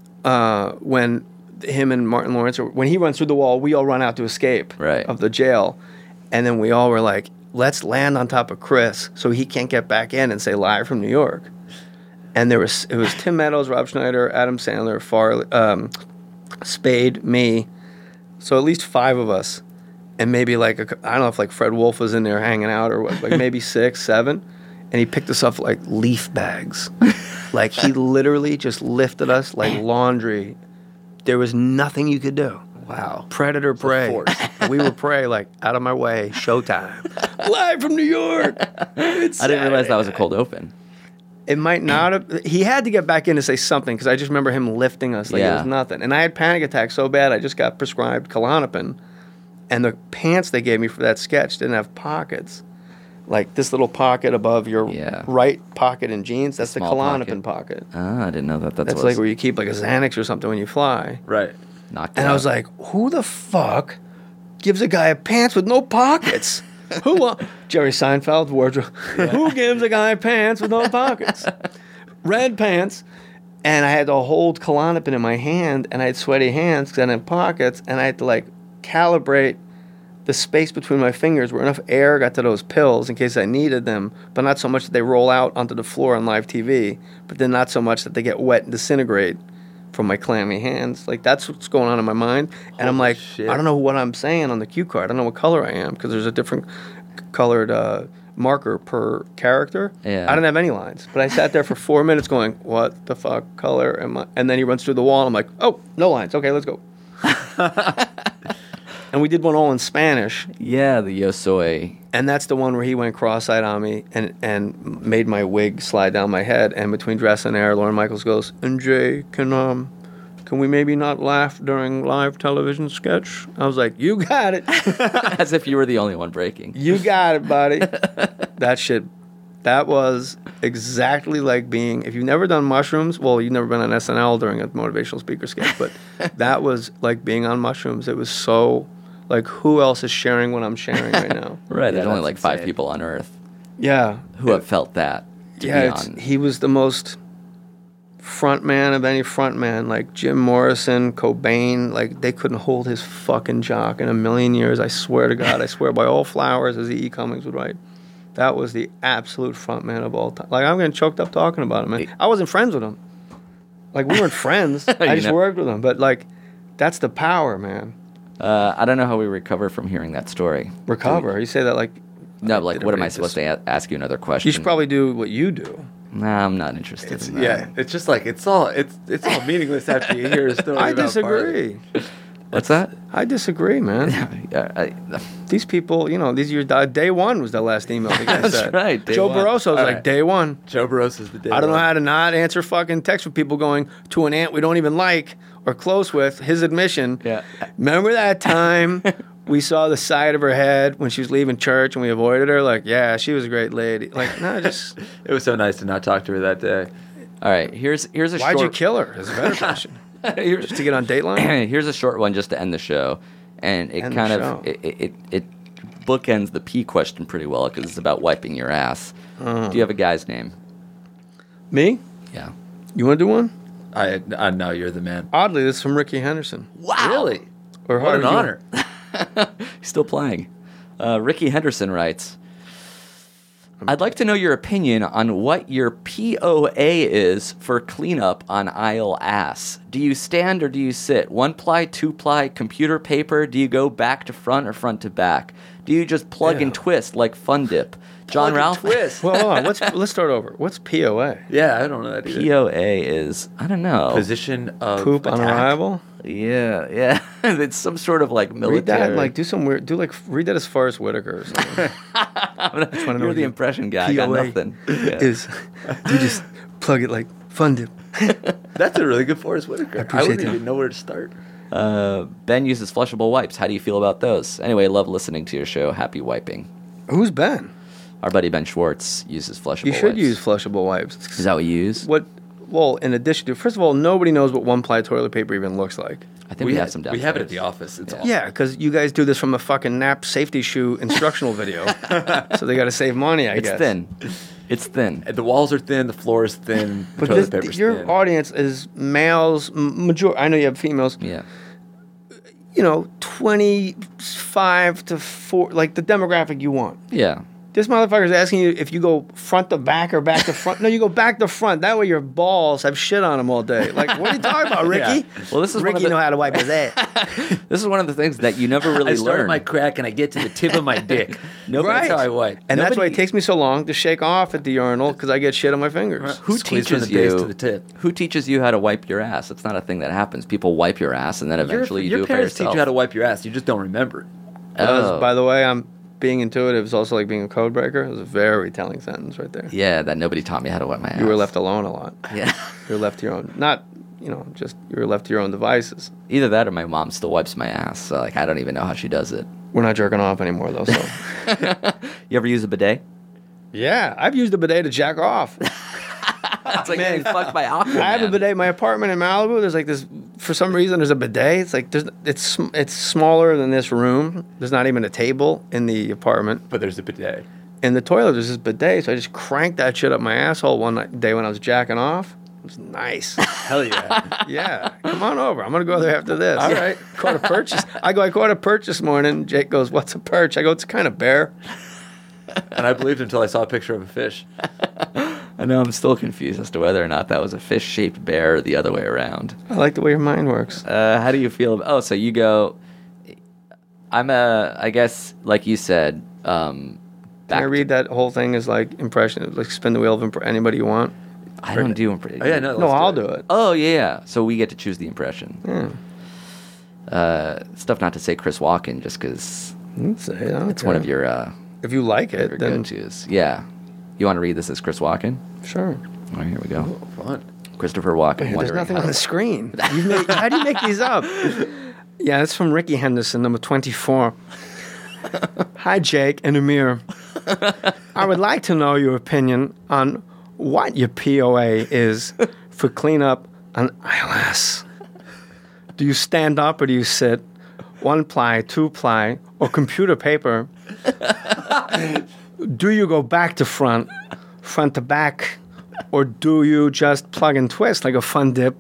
[SPEAKER 6] Uh, when him and Martin Lawrence, or when he runs through the wall, we all run out to escape
[SPEAKER 5] right.
[SPEAKER 6] of the jail. And then we all were like, let's land on top of Chris so he can't get back in and say live from New York. And there was it was Tim Meadows, Rob Schneider, Adam Sandler, Farley, um, Spade, me. So at least five of us. And maybe like, a, I don't know if like Fred Wolf was in there hanging out or what, like maybe six, seven. And he picked us up like leaf bags. Like he literally just lifted us like laundry. There was nothing you could do.
[SPEAKER 5] Wow.
[SPEAKER 6] Predator prey. We were prey, like out of my way, showtime. Live from New York. It's
[SPEAKER 5] I didn't realize that was a
[SPEAKER 6] Saturday
[SPEAKER 5] cold open.
[SPEAKER 6] It might not have. He had to get back in to say something because I just remember him lifting us like
[SPEAKER 5] Yeah.
[SPEAKER 6] it was nothing. And I had panic attacks so bad I just got prescribed Klonopin. And the pants they gave me for that sketch didn't have pockets. Like this little pocket above your
[SPEAKER 5] Yeah.
[SPEAKER 6] right pocket in jeans, that's the
[SPEAKER 5] Small
[SPEAKER 6] Klonopin pocket.
[SPEAKER 5] Ah, I didn't know that. That's,
[SPEAKER 6] That's like where you keep like a Xanax or something when you fly.
[SPEAKER 7] Right.
[SPEAKER 5] knocked
[SPEAKER 6] And
[SPEAKER 5] out.
[SPEAKER 6] I was like, who the fuck gives a guy pants with no pockets? Who wa- Jerry Seinfeld wardrobe. Who gives a guy pants with no pockets? Red pants. And I had to hold Klonopin in my hand, and I had sweaty hands because I didn't have pockets, and I had to like calibrate the space between my fingers where enough air got to those pills in case I needed them, but not so much that they roll out onto the floor on live T V, but then not so much that they get wet and disintegrate from my clammy hands. Like, that's what's going on in my mind. And
[SPEAKER 7] Holy
[SPEAKER 6] I'm like,
[SPEAKER 7] shit.
[SPEAKER 6] I don't know what I'm saying on the cue card. I don't know what color I am because there's a different c- colored uh, marker per character.
[SPEAKER 5] Yeah.
[SPEAKER 6] I didn't have any lines, but I sat there for four minutes going, what the fuck color am I? And then he runs through the wall, and I'm like, oh, no lines. Okay, let's go. And we did one all in Spanish.
[SPEAKER 5] Yeah, the Yo Soy.
[SPEAKER 6] And that's the one where he went cross-eyed on me and, and made my wig slide down my head. And between dress and air, Lorne Michaels goes, and Jay, can um, can we maybe not laugh during live television sketch? I was like, you got it.
[SPEAKER 5] As if you were the only one breaking.
[SPEAKER 6] You got it, buddy. That shit, that was exactly like being, if you've never done mushrooms, well, you've never been on S N L during a motivational speaker sketch, but that was like being on mushrooms. It was so... Like, who else is sharing what I'm sharing right now?
[SPEAKER 5] Right, there's
[SPEAKER 7] Yeah,
[SPEAKER 5] only
[SPEAKER 7] that's
[SPEAKER 5] like five
[SPEAKER 7] insane.
[SPEAKER 5] people on Earth
[SPEAKER 6] Yeah.
[SPEAKER 5] who have felt that. To
[SPEAKER 6] Yeah,
[SPEAKER 5] be
[SPEAKER 6] it's,
[SPEAKER 5] on.
[SPEAKER 6] he was the most front man of any front man. Like, Jim Morrison, Cobain, like, they couldn't hold his fucking jock in a million years. I swear to God. I swear by all flowers, as E E. Cummings would write. That was the absolute front man of all time. Like, I'm getting choked up talking about him, man. I wasn't friends with him. Like, we weren't friends. I
[SPEAKER 5] You
[SPEAKER 6] just
[SPEAKER 5] know.
[SPEAKER 6] worked with him. But, like, that's the power, man.
[SPEAKER 5] Uh, I don't know how we recover from hearing that story.
[SPEAKER 6] Recover. You say that like...
[SPEAKER 5] No,
[SPEAKER 6] I
[SPEAKER 5] like,
[SPEAKER 6] did
[SPEAKER 5] what
[SPEAKER 6] a
[SPEAKER 5] am I
[SPEAKER 6] rapist.
[SPEAKER 5] supposed to a- ask you another question?
[SPEAKER 6] You should probably do what you do.
[SPEAKER 5] Nah, I'm not interested
[SPEAKER 7] It's,
[SPEAKER 5] in that.
[SPEAKER 7] yeah, it's just like it's all it's it's all meaningless after you hear a story.
[SPEAKER 6] I
[SPEAKER 7] about
[SPEAKER 6] disagree.
[SPEAKER 5] What's that?
[SPEAKER 6] I disagree, man.
[SPEAKER 5] Yeah, I,
[SPEAKER 6] These people, you know, these are your day one was the last email the guy
[SPEAKER 5] That's
[SPEAKER 6] said.
[SPEAKER 5] right, day
[SPEAKER 6] Joe
[SPEAKER 5] one.
[SPEAKER 6] Barroso was
[SPEAKER 7] All
[SPEAKER 6] like
[SPEAKER 7] right.
[SPEAKER 6] day one.
[SPEAKER 7] Joe Barroso is the day.
[SPEAKER 6] I don't know
[SPEAKER 7] one.
[SPEAKER 6] how to not answer fucking text from people going to an aunt we don't even like or close with. His admission.
[SPEAKER 5] Yeah.
[SPEAKER 6] Remember that time we saw the side of her head when she was leaving church and we avoided her? Like, yeah, she was a great lady. Like, no, just
[SPEAKER 7] It was so nice to not talk to her that day.
[SPEAKER 5] All right, here's here's a
[SPEAKER 6] why'd you
[SPEAKER 5] short.
[SPEAKER 6] kill her? Is a better question.
[SPEAKER 5] here's,
[SPEAKER 6] Just to get on Dateline.
[SPEAKER 5] here's a short one just to end the show, and it
[SPEAKER 6] End the
[SPEAKER 5] kind
[SPEAKER 6] show.
[SPEAKER 5] of it, it it bookends the P question pretty well because it's about wiping your ass.
[SPEAKER 6] Uh-huh.
[SPEAKER 5] Do you have a guy's name?
[SPEAKER 6] Me?
[SPEAKER 5] Yeah.
[SPEAKER 6] You want to do one?
[SPEAKER 7] I I know you're the man.
[SPEAKER 6] Oddly, this is from Ricky Henderson.
[SPEAKER 5] Wow.
[SPEAKER 7] Really?
[SPEAKER 6] Or
[SPEAKER 7] What an
[SPEAKER 6] Harvey-
[SPEAKER 7] honor.
[SPEAKER 5] He's still playing. Uh, Ricky Henderson writes, I'd like to know your opinion on what your P O A is for cleanup on aisle ass. Do you stand or do you sit? One ply, two ply, computer paper? Do you go back to front or front to back? Do you just plug and
[SPEAKER 6] Ew.
[SPEAKER 5] twist like Fun Dip? John
[SPEAKER 7] Plug and
[SPEAKER 5] Ralph?
[SPEAKER 7] twist.
[SPEAKER 6] Well, hold on. Let's, let's start over. What's P O A?
[SPEAKER 7] Yeah, I don't know that either.
[SPEAKER 5] P O A is, I don't know.
[SPEAKER 7] Position of
[SPEAKER 6] Poop on
[SPEAKER 7] attack.
[SPEAKER 6] arrival?
[SPEAKER 5] Yeah, yeah. It's some sort of like military.
[SPEAKER 6] Read that. Like do some weird. Do like read that as Forrest Whitaker or something.
[SPEAKER 5] I'm
[SPEAKER 6] just wanna know
[SPEAKER 5] You're
[SPEAKER 6] what
[SPEAKER 5] the
[SPEAKER 6] you-
[SPEAKER 5] impression guy. I got
[SPEAKER 6] P O A
[SPEAKER 5] nothing. Yeah.
[SPEAKER 6] Is you just plug it like fun dip.
[SPEAKER 7] That's a really good Forrest Whitaker. I,
[SPEAKER 6] appreciate
[SPEAKER 7] wouldn't
[SPEAKER 6] that.
[SPEAKER 7] even know where to start.
[SPEAKER 5] Uh, Ben uses flushable wipes. How do you feel about those? Anyway, love listening to your show. Happy wiping.
[SPEAKER 6] Who's Ben?
[SPEAKER 5] Our buddy Ben Schwartz uses flushable
[SPEAKER 6] You should
[SPEAKER 5] wipes.
[SPEAKER 6] use flushable wipes.
[SPEAKER 5] Is that what you use?
[SPEAKER 6] What? Well, in addition to, first of all, nobody knows what one-ply toilet paper even looks like.
[SPEAKER 5] I think we,
[SPEAKER 7] ha-
[SPEAKER 5] have some downstairs.
[SPEAKER 7] We have it at the office. It's awesome.
[SPEAKER 6] Yeah, because you guys do this from a fucking nap safety shoe instructional video, so they got to save money, I
[SPEAKER 5] It's
[SPEAKER 6] guess.
[SPEAKER 5] thin. It's thin.
[SPEAKER 7] And the walls are thin. The floor is thin. The
[SPEAKER 6] But
[SPEAKER 7] toilet
[SPEAKER 6] this,
[SPEAKER 7] paper's
[SPEAKER 6] your
[SPEAKER 7] thin.
[SPEAKER 6] audience is males. m- Major. I know you have females.
[SPEAKER 5] Yeah.
[SPEAKER 6] You know, twenty-five to four, like the demographic you want.
[SPEAKER 5] Yeah.
[SPEAKER 6] This motherfucker's asking you if you go front to back or back to front. No, you go back to front. That way your balls have shit on them all day. Like, what are you talking about, Ricky?
[SPEAKER 5] Well, this is one
[SPEAKER 6] Ricky
[SPEAKER 5] of the,
[SPEAKER 6] know how to wipe his ass.
[SPEAKER 5] This is one of the things that you never really
[SPEAKER 7] I start
[SPEAKER 5] learn.
[SPEAKER 7] at my crack and I get to the tip of my dick.
[SPEAKER 5] Nobody-
[SPEAKER 7] That's how I wipe.
[SPEAKER 6] And that's why
[SPEAKER 5] Nobody-
[SPEAKER 6] it takes me so long to shake off at the urinal because I get shit on my fingers.
[SPEAKER 5] Who
[SPEAKER 7] Squeeze from
[SPEAKER 5] teaches
[SPEAKER 7] the base
[SPEAKER 5] you
[SPEAKER 7] to the tip?
[SPEAKER 5] Who teaches you how to wipe your ass? It's not a thing that happens. People wipe your ass and then eventually
[SPEAKER 7] your,
[SPEAKER 5] you
[SPEAKER 7] your
[SPEAKER 5] do it for
[SPEAKER 7] parents
[SPEAKER 5] yourself.
[SPEAKER 7] teach you how to wipe your ass. You just don't remember it.
[SPEAKER 5] Oh.
[SPEAKER 6] By the way, I'm being intuitive is also like being a code breaker. It was a very telling sentence right there.
[SPEAKER 5] Yeah, that nobody taught me how to wipe my ass.
[SPEAKER 6] You were left alone a lot.
[SPEAKER 5] Yeah.
[SPEAKER 6] You were left to your own, not, you know, just you were left to your own devices.
[SPEAKER 5] Either that or my mom still wipes my ass. So like I don't even know how she does it.
[SPEAKER 6] We're not jerking off anymore though, so.
[SPEAKER 5] You ever use a bidet?
[SPEAKER 6] Yeah, I've used a bidet to jack off.
[SPEAKER 5] It's like getting fucked by Aquaman.
[SPEAKER 6] I have a bidet. My apartment in Malibu. There's like this. For some reason, there's a bidet. It's like there's. It's sm- it's smaller than this room. There's not even a table in the apartment.
[SPEAKER 7] But there's a bidet.
[SPEAKER 6] In the toilet, there's this bidet. So I just cranked that shit up my asshole one night, day when I was jacking off. It was nice.
[SPEAKER 7] Hell yeah.
[SPEAKER 6] Yeah, come on over. I'm gonna go there after this. All right. Caught a perch. I go. I caught a perch this morning. Jake goes, "What's a perch?" I go, "It's kind of bear."
[SPEAKER 7] And I believed until I saw a picture of a fish.
[SPEAKER 5] I know I'm still confused as to whether or not that was a fish-shaped bear or the other way around.
[SPEAKER 6] I like the way your mind works.
[SPEAKER 5] Uh, how do you feel? About, oh, so you go. I'm a. I guess, like you said. Um,
[SPEAKER 6] Can I
[SPEAKER 5] back
[SPEAKER 6] read that whole thing as like impression, like spin the wheel of imp- anybody you want?
[SPEAKER 5] I don't do impression.
[SPEAKER 7] Oh, yeah, no.
[SPEAKER 6] No,
[SPEAKER 7] let's
[SPEAKER 6] I'll
[SPEAKER 7] do
[SPEAKER 6] do
[SPEAKER 7] it.
[SPEAKER 6] it.
[SPEAKER 5] Oh yeah, yeah. So we get to choose the impression.
[SPEAKER 6] Yeah.
[SPEAKER 5] Uh, stuff not to say Chris Walken just because
[SPEAKER 6] Let's say, I don't
[SPEAKER 5] it's one
[SPEAKER 6] care.
[SPEAKER 5] of your uh,
[SPEAKER 6] If you like
[SPEAKER 5] your
[SPEAKER 6] it, then
[SPEAKER 5] go-tos. Yeah. You want to read this as Chris Walken?
[SPEAKER 6] sure.
[SPEAKER 5] All right, here we go.
[SPEAKER 7] Fun.
[SPEAKER 5] Christopher Walken.
[SPEAKER 6] There's
[SPEAKER 5] wondering
[SPEAKER 6] nothing
[SPEAKER 5] how
[SPEAKER 6] on the
[SPEAKER 5] to-
[SPEAKER 6] screen. You've made, how do you make these up? Yeah, it's from Ricky Henderson, number twenty-four. Hi, Jake and Amir. I would like to know your opinion on what your P O A is for cleanup on I L S. Do you stand up or do you sit? One ply, two ply, or computer paper? Do you go back to front, front to back, or do you just plug and twist like a fun dip?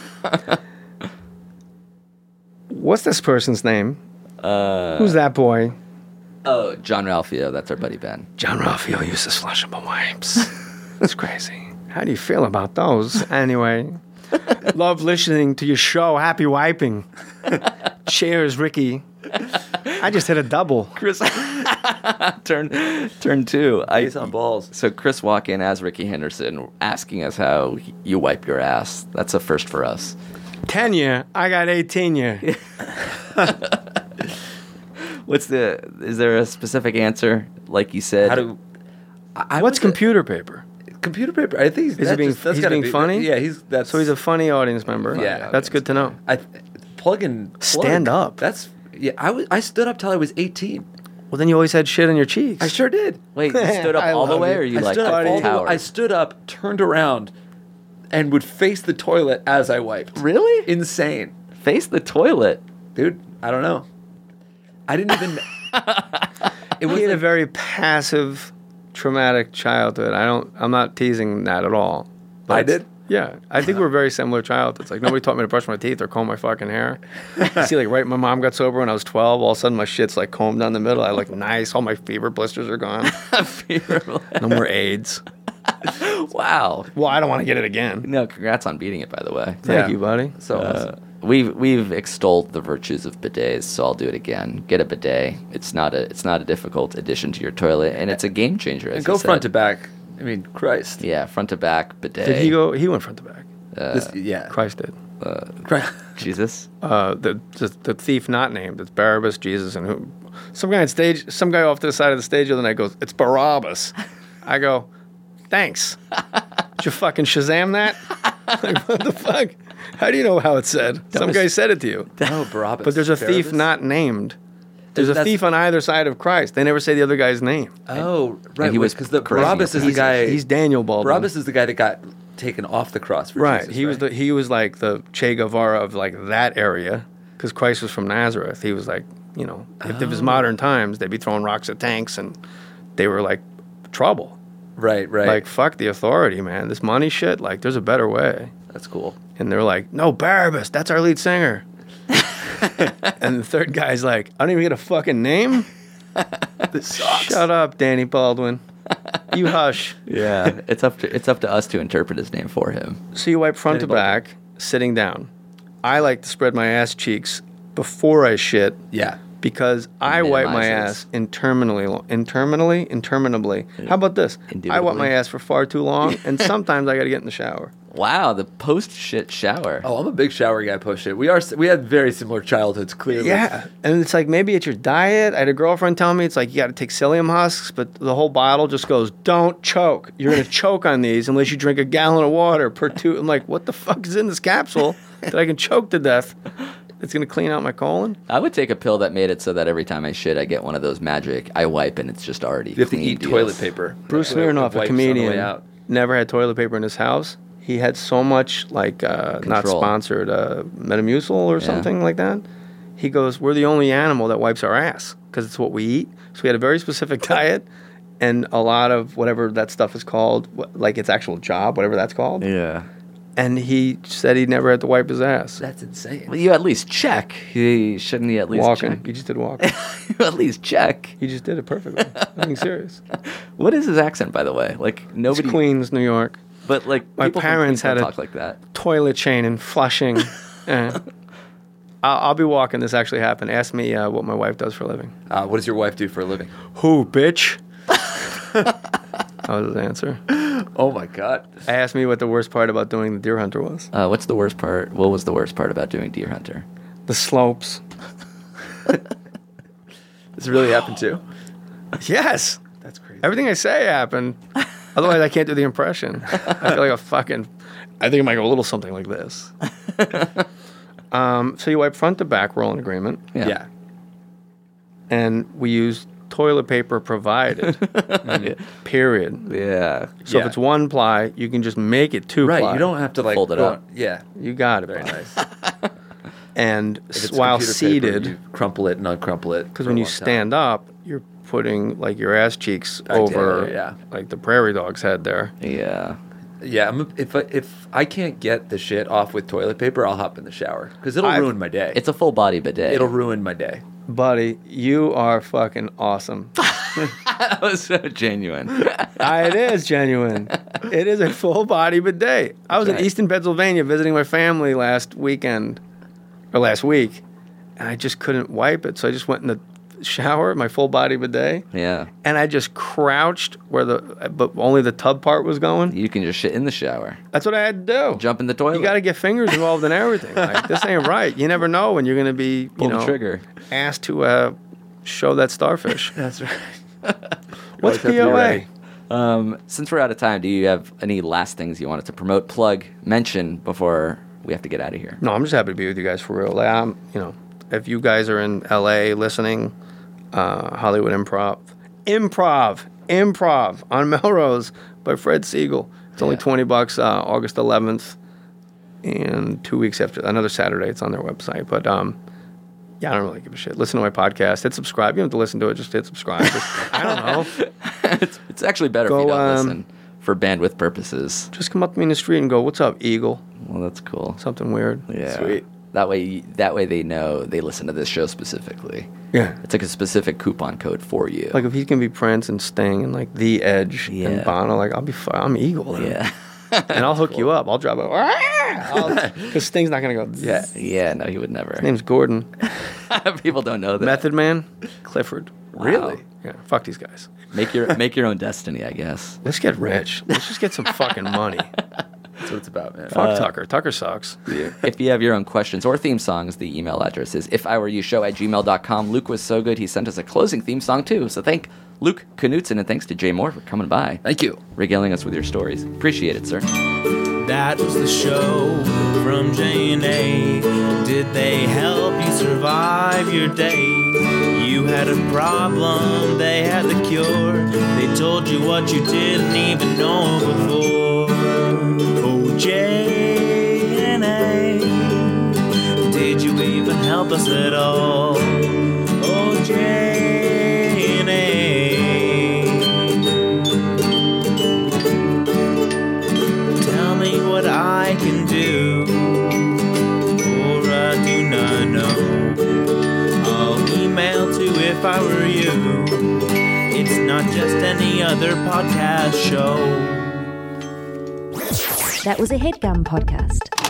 [SPEAKER 6] What's this person's name?
[SPEAKER 5] Uh,
[SPEAKER 6] Who's that boy?
[SPEAKER 5] oh, John Ralphio. That's our buddy Ben.
[SPEAKER 6] John Ralphio uses flushable wipes. That's crazy. How do you feel about those? Anyway, love listening to your show. Happy wiping. Cheers, Ricky. I just hit a double.
[SPEAKER 5] Chris, turn turn two. I,
[SPEAKER 7] Face on balls.
[SPEAKER 5] So Chris Walken as Ricky Henderson asking us how you wipe your ass. That's a first for us.
[SPEAKER 6] ten year. I got eighteen year.
[SPEAKER 5] What's the? Is there a specific answer? Like you said.
[SPEAKER 7] How do? I, I
[SPEAKER 6] What's
[SPEAKER 7] would-
[SPEAKER 6] computer paper?
[SPEAKER 7] computer paper? I think he's,
[SPEAKER 6] he
[SPEAKER 7] that
[SPEAKER 6] being-
[SPEAKER 7] just- that's
[SPEAKER 6] he's
[SPEAKER 7] gotta
[SPEAKER 6] being
[SPEAKER 7] be-
[SPEAKER 6] funny?
[SPEAKER 7] Yeah, he's that's
[SPEAKER 6] So he's a funny audience member.
[SPEAKER 7] Yeah.
[SPEAKER 6] That's good to know.
[SPEAKER 7] I plug and plug.
[SPEAKER 6] Stand up.
[SPEAKER 7] That's yeah. I was I stood up till I was eighteen.
[SPEAKER 6] Well, then you always had shit on your cheeks.
[SPEAKER 7] I sure did.
[SPEAKER 5] Wait, you stood up
[SPEAKER 6] I
[SPEAKER 5] all the
[SPEAKER 6] love
[SPEAKER 5] way,
[SPEAKER 6] you.
[SPEAKER 5] or you
[SPEAKER 7] I
[SPEAKER 5] like
[SPEAKER 7] stood up all the way-
[SPEAKER 5] towered?
[SPEAKER 7] I stood up, turned around, and would face the toilet as I wiped.
[SPEAKER 5] Really?
[SPEAKER 7] Insane,
[SPEAKER 5] Face the toilet.
[SPEAKER 7] dude. I don't know. I didn't even.
[SPEAKER 6] It was a very passive, traumatic childhood. I don't. I'm not teasing that at all.
[SPEAKER 7] I
[SPEAKER 6] But-
[SPEAKER 7] did?
[SPEAKER 6] Yeah, I think we're very similar childhoods. Like nobody taught me to brush my teeth or comb my fucking hair. See, like right, my mom got sober when I was twelve. All of a sudden, my shit's like combed down the middle. I look nice. All my fever blisters are gone. No more AIDS.
[SPEAKER 5] Wow.
[SPEAKER 6] Well, I don't want to get it again.
[SPEAKER 5] No, congrats on beating it, by the way.
[SPEAKER 6] Thank
[SPEAKER 7] Yeah.
[SPEAKER 6] you, buddy.
[SPEAKER 7] So
[SPEAKER 5] Uh, we've we've extolled the virtues of bidets, so I'll do it again. Get a bidet. It's not a it's not a difficult addition to your toilet, and it's a game changer. As
[SPEAKER 7] and go
[SPEAKER 5] you
[SPEAKER 7] front to
[SPEAKER 5] said.
[SPEAKER 7] back. I mean, Christ.
[SPEAKER 5] Yeah, front to back bidet.
[SPEAKER 6] Did he go? He went front to back.
[SPEAKER 5] Uh,
[SPEAKER 7] This, yeah.
[SPEAKER 6] Christ did.
[SPEAKER 5] Uh, Jesus.
[SPEAKER 6] Uh, the, the the thief not named. It's Barabbas, Jesus, and who? Some guy on stage. Some guy off to the side of the stage the other night goes, "It's Barabbas." I go, "Thanks." Did you fucking Shazam that? Like, what the fuck? How do you know how it's said? Some
[SPEAKER 5] was-
[SPEAKER 6] guy said it to you.
[SPEAKER 7] Oh, Barabbas.
[SPEAKER 6] But there's a thief
[SPEAKER 7] Barabbas?
[SPEAKER 6] not named. There's a
[SPEAKER 7] That's-
[SPEAKER 6] thief on either side of Christ. They never say the other guy's name.
[SPEAKER 7] Oh, right.
[SPEAKER 5] he was
[SPEAKER 7] because the
[SPEAKER 5] correcting
[SPEAKER 7] Barabbas
[SPEAKER 5] you.
[SPEAKER 7] is the
[SPEAKER 6] He's,
[SPEAKER 7] guy.
[SPEAKER 6] he's Daniel Baldwin.
[SPEAKER 7] Barabbas is the guy that got taken off the cross for
[SPEAKER 6] right.
[SPEAKER 7] Jesus,
[SPEAKER 6] he was the he was like the Che Guevara of like that area because Christ was from Nazareth. He was like, you know, if it was
[SPEAKER 7] Oh.
[SPEAKER 6] modern times, they'd be throwing rocks at tanks and they were like trouble.
[SPEAKER 7] Right, right.
[SPEAKER 6] Like fuck the authority, man. This money shit. Like there's a better way.
[SPEAKER 7] That's cool.
[SPEAKER 6] And they're like, no, Barabbas, that's our lead singer. And the third guy's like, I don't even get a fucking name.
[SPEAKER 7] This sucks.
[SPEAKER 6] Shut up, Danny Baldwin. You hush.
[SPEAKER 5] Yeah, it's up to it's up to us to interpret his name for him.
[SPEAKER 6] So you wipe front to back, sitting down. I like to spread my ass cheeks before I shit
[SPEAKER 7] Yeah.
[SPEAKER 6] because I wipe my
[SPEAKER 5] minimizes.
[SPEAKER 6] ass interminably, lo- interminably, interminably. How about this? I wipe my
[SPEAKER 5] Indubitably.
[SPEAKER 6] ass for far too long, and sometimes I got to get in the shower.
[SPEAKER 5] Wow, the post shit shower.
[SPEAKER 7] Oh, I'm a big shower guy. Post it. We are. We had very similar childhoods. Clearly.
[SPEAKER 6] Yeah, and it's like maybe it's your diet. I had a girlfriend tell me it's like you got to take psyllium husks, but the whole bottle just goes, "Don't choke. You're gonna choke on these unless you drink a gallon of water per two." I'm like, what the fuck is in this capsule that I can choke to death? It's gonna clean out my colon.
[SPEAKER 5] I would take a pill that made it so that every time I shit, I get one of those magic. I wipe and it's just already.
[SPEAKER 7] You have to
[SPEAKER 5] clean
[SPEAKER 7] eat
[SPEAKER 5] deals.
[SPEAKER 7] toilet paper.
[SPEAKER 6] Bruce
[SPEAKER 7] That way it
[SPEAKER 6] Smirnoff, a
[SPEAKER 7] wipes on the way
[SPEAKER 6] comedian,
[SPEAKER 7] out.
[SPEAKER 6] never had toilet paper in his house. He had so much, like, uh, not
[SPEAKER 5] Control.
[SPEAKER 6] sponsored, uh, Metamucil or
[SPEAKER 5] Yeah.
[SPEAKER 6] something like that. He goes, we're the only animal that wipes our ass because it's what we eat. So we had a very specific diet and a lot of whatever that stuff is called, wh- like its actual job, whatever that's called.
[SPEAKER 5] Yeah.
[SPEAKER 6] And he said he never had to wipe his ass.
[SPEAKER 7] That's insane.
[SPEAKER 5] Well, you at least check. You shouldn't you at least
[SPEAKER 6] Walking.
[SPEAKER 5] check?
[SPEAKER 6] He just did walking.
[SPEAKER 5] You at least check.
[SPEAKER 6] He just did it perfectly. I'm being serious.
[SPEAKER 5] What is his accent, by the way? Like
[SPEAKER 6] It's
[SPEAKER 5] nobody.
[SPEAKER 6] Queens, New York.
[SPEAKER 5] But like
[SPEAKER 6] My
[SPEAKER 5] people from
[SPEAKER 6] parents
[SPEAKER 5] Queens don't
[SPEAKER 6] had a-
[SPEAKER 5] talk like that.
[SPEAKER 6] Toilet chain and flushing. Eh. I'll, I'll be walking. This actually happened. Ask me uh, what my wife does for a living.
[SPEAKER 7] Uh, what does your wife do for a living?
[SPEAKER 6] Who, bitch? That was his answer.
[SPEAKER 7] Oh my god.
[SPEAKER 6] I asked me what the worst part about doing the deer hunter was.
[SPEAKER 5] Uh, what's the worst part? What was the worst part about doing deer hunter?
[SPEAKER 6] The slopes.
[SPEAKER 7] This really happened too.
[SPEAKER 6] Yes.
[SPEAKER 7] That's crazy.
[SPEAKER 6] Everything I say happened. Otherwise, I can't do the impression. I feel like a fucking. I think it might go a little something like this. um, so you wipe front to back. We're all in agreement.
[SPEAKER 5] Yeah.
[SPEAKER 7] Yeah.
[SPEAKER 6] And we use toilet paper provided. Period.
[SPEAKER 5] Yeah.
[SPEAKER 6] So
[SPEAKER 7] Yeah.
[SPEAKER 6] if it's one ply, you can just make it two
[SPEAKER 7] Right.
[SPEAKER 6] ply.
[SPEAKER 7] You don't have to like
[SPEAKER 5] Fold it
[SPEAKER 7] go
[SPEAKER 5] up.
[SPEAKER 7] on- Yeah.
[SPEAKER 6] You got it.
[SPEAKER 7] Very
[SPEAKER 6] bud.
[SPEAKER 7] nice.
[SPEAKER 6] And
[SPEAKER 7] If
[SPEAKER 6] s-
[SPEAKER 7] it's
[SPEAKER 6] while
[SPEAKER 7] computer paper,
[SPEAKER 6] seated,
[SPEAKER 7] you crumple it and uncrumple it.
[SPEAKER 6] because
[SPEAKER 7] for
[SPEAKER 6] when
[SPEAKER 7] a
[SPEAKER 6] you
[SPEAKER 7] long time.
[SPEAKER 6] stand up, you're putting like your ass cheeks
[SPEAKER 7] Back
[SPEAKER 6] over,
[SPEAKER 7] together, yeah.
[SPEAKER 6] like the prairie dog's head there.
[SPEAKER 5] Yeah.
[SPEAKER 7] Yeah, I'm, a- if I, if I can't get the shit off with toilet paper, I'll hop in the shower because it'll
[SPEAKER 6] I've-
[SPEAKER 7] ruin my day.
[SPEAKER 5] It's a full body bidet.
[SPEAKER 7] it'll ruin my day.
[SPEAKER 6] Buddy, you are fucking awesome.
[SPEAKER 5] That was so genuine.
[SPEAKER 6] Ah, it is genuine. It is a full body bidet. I was in
[SPEAKER 5] right.
[SPEAKER 6] Easton, Pennsylvania visiting my family last weekend, or last week, and I just couldn't wipe it. So I just went in the shower, my full body bidet,
[SPEAKER 5] Yeah.
[SPEAKER 6] and I just crouched where the, but only the tub part was going.
[SPEAKER 5] You can just shit in the shower.
[SPEAKER 6] That's what I had to do.
[SPEAKER 5] Jump in the toilet.
[SPEAKER 6] You got to get fingers involved in everything. Like, this ain't right. You never know when you're going to be, you
[SPEAKER 5] Pull
[SPEAKER 6] know,
[SPEAKER 5] the trigger.
[SPEAKER 6] asked to uh, show that starfish.
[SPEAKER 7] That's right.
[SPEAKER 6] What's
[SPEAKER 7] always have to be
[SPEAKER 6] P O A?
[SPEAKER 7] ready.
[SPEAKER 5] Um, since we're out of time, do you have any last things you wanted to promote, plug, mention before we have to get out of here?
[SPEAKER 6] No, I'm just happy to be with you guys for real. Like, I'm, you know, if you guys are in L A listening, uh, Hollywood Improv, Improv, Improv on Melrose by Fred Siegel. It's only
[SPEAKER 5] Yeah.
[SPEAKER 6] twenty bucks. Uh, August eleventh, and two weeks after another Saturday. It's on their website. But um, yeah, I don't really give a shit. Listen to my podcast. Hit subscribe. You don't have to listen to it. Just hit subscribe. I don't know.
[SPEAKER 5] it's, it's actually better
[SPEAKER 6] Go,
[SPEAKER 5] if you don't
[SPEAKER 6] um,
[SPEAKER 5] listen for bandwidth purposes.
[SPEAKER 6] Just come up to me in the street and go, "What's up, Eagle?"
[SPEAKER 5] Well, that's cool.
[SPEAKER 6] Something weird.
[SPEAKER 5] Yeah.
[SPEAKER 7] Sweet.
[SPEAKER 5] That way, you- that way they know they listen to this show specifically.
[SPEAKER 6] Yeah.
[SPEAKER 5] It's like a specific coupon code for you.
[SPEAKER 6] Like if he can be Prince and Sting and like The Edge
[SPEAKER 5] Yeah.
[SPEAKER 6] and Bono, like I'll be fi- I'm Eagle. Then.
[SPEAKER 5] yeah.
[SPEAKER 6] And I'll hook you up. I'll drop it. Because Sting's not gonna go.
[SPEAKER 5] yeah. Yeah. No, he would never.
[SPEAKER 6] His name's Gordon.
[SPEAKER 5] People don't know that.
[SPEAKER 6] Method Man, Clifford.
[SPEAKER 5] Really?
[SPEAKER 6] Yeah. Fuck these guys.
[SPEAKER 5] Make your make your own destiny, I guess.
[SPEAKER 6] Let's get rich. Let's just get some fucking money. That's
[SPEAKER 7] what it's about, man.
[SPEAKER 6] Fuck Tucker. Tucker sucks.
[SPEAKER 5] If you have your own questions or theme songs, the email address is if I were you show at gmail dot com. Luke was so good, he sent us a closing theme song, too. So thank Luke Knutson, and thanks to Jay Moore for coming by.
[SPEAKER 7] Thank you.
[SPEAKER 5] Regaling us with your stories. Appreciate it, sir.
[SPEAKER 4] That was the show from J and A. Did they help you survive your day? You had a problem, they had the cure. They told you what you didn't even know before. Oh, J and A, did you even help us at all? Oh, J and A, tell me what I can do, or I do not know. I'll email to if I were you. It's not just any other podcast show.
[SPEAKER 1] That was a HeadGum podcast.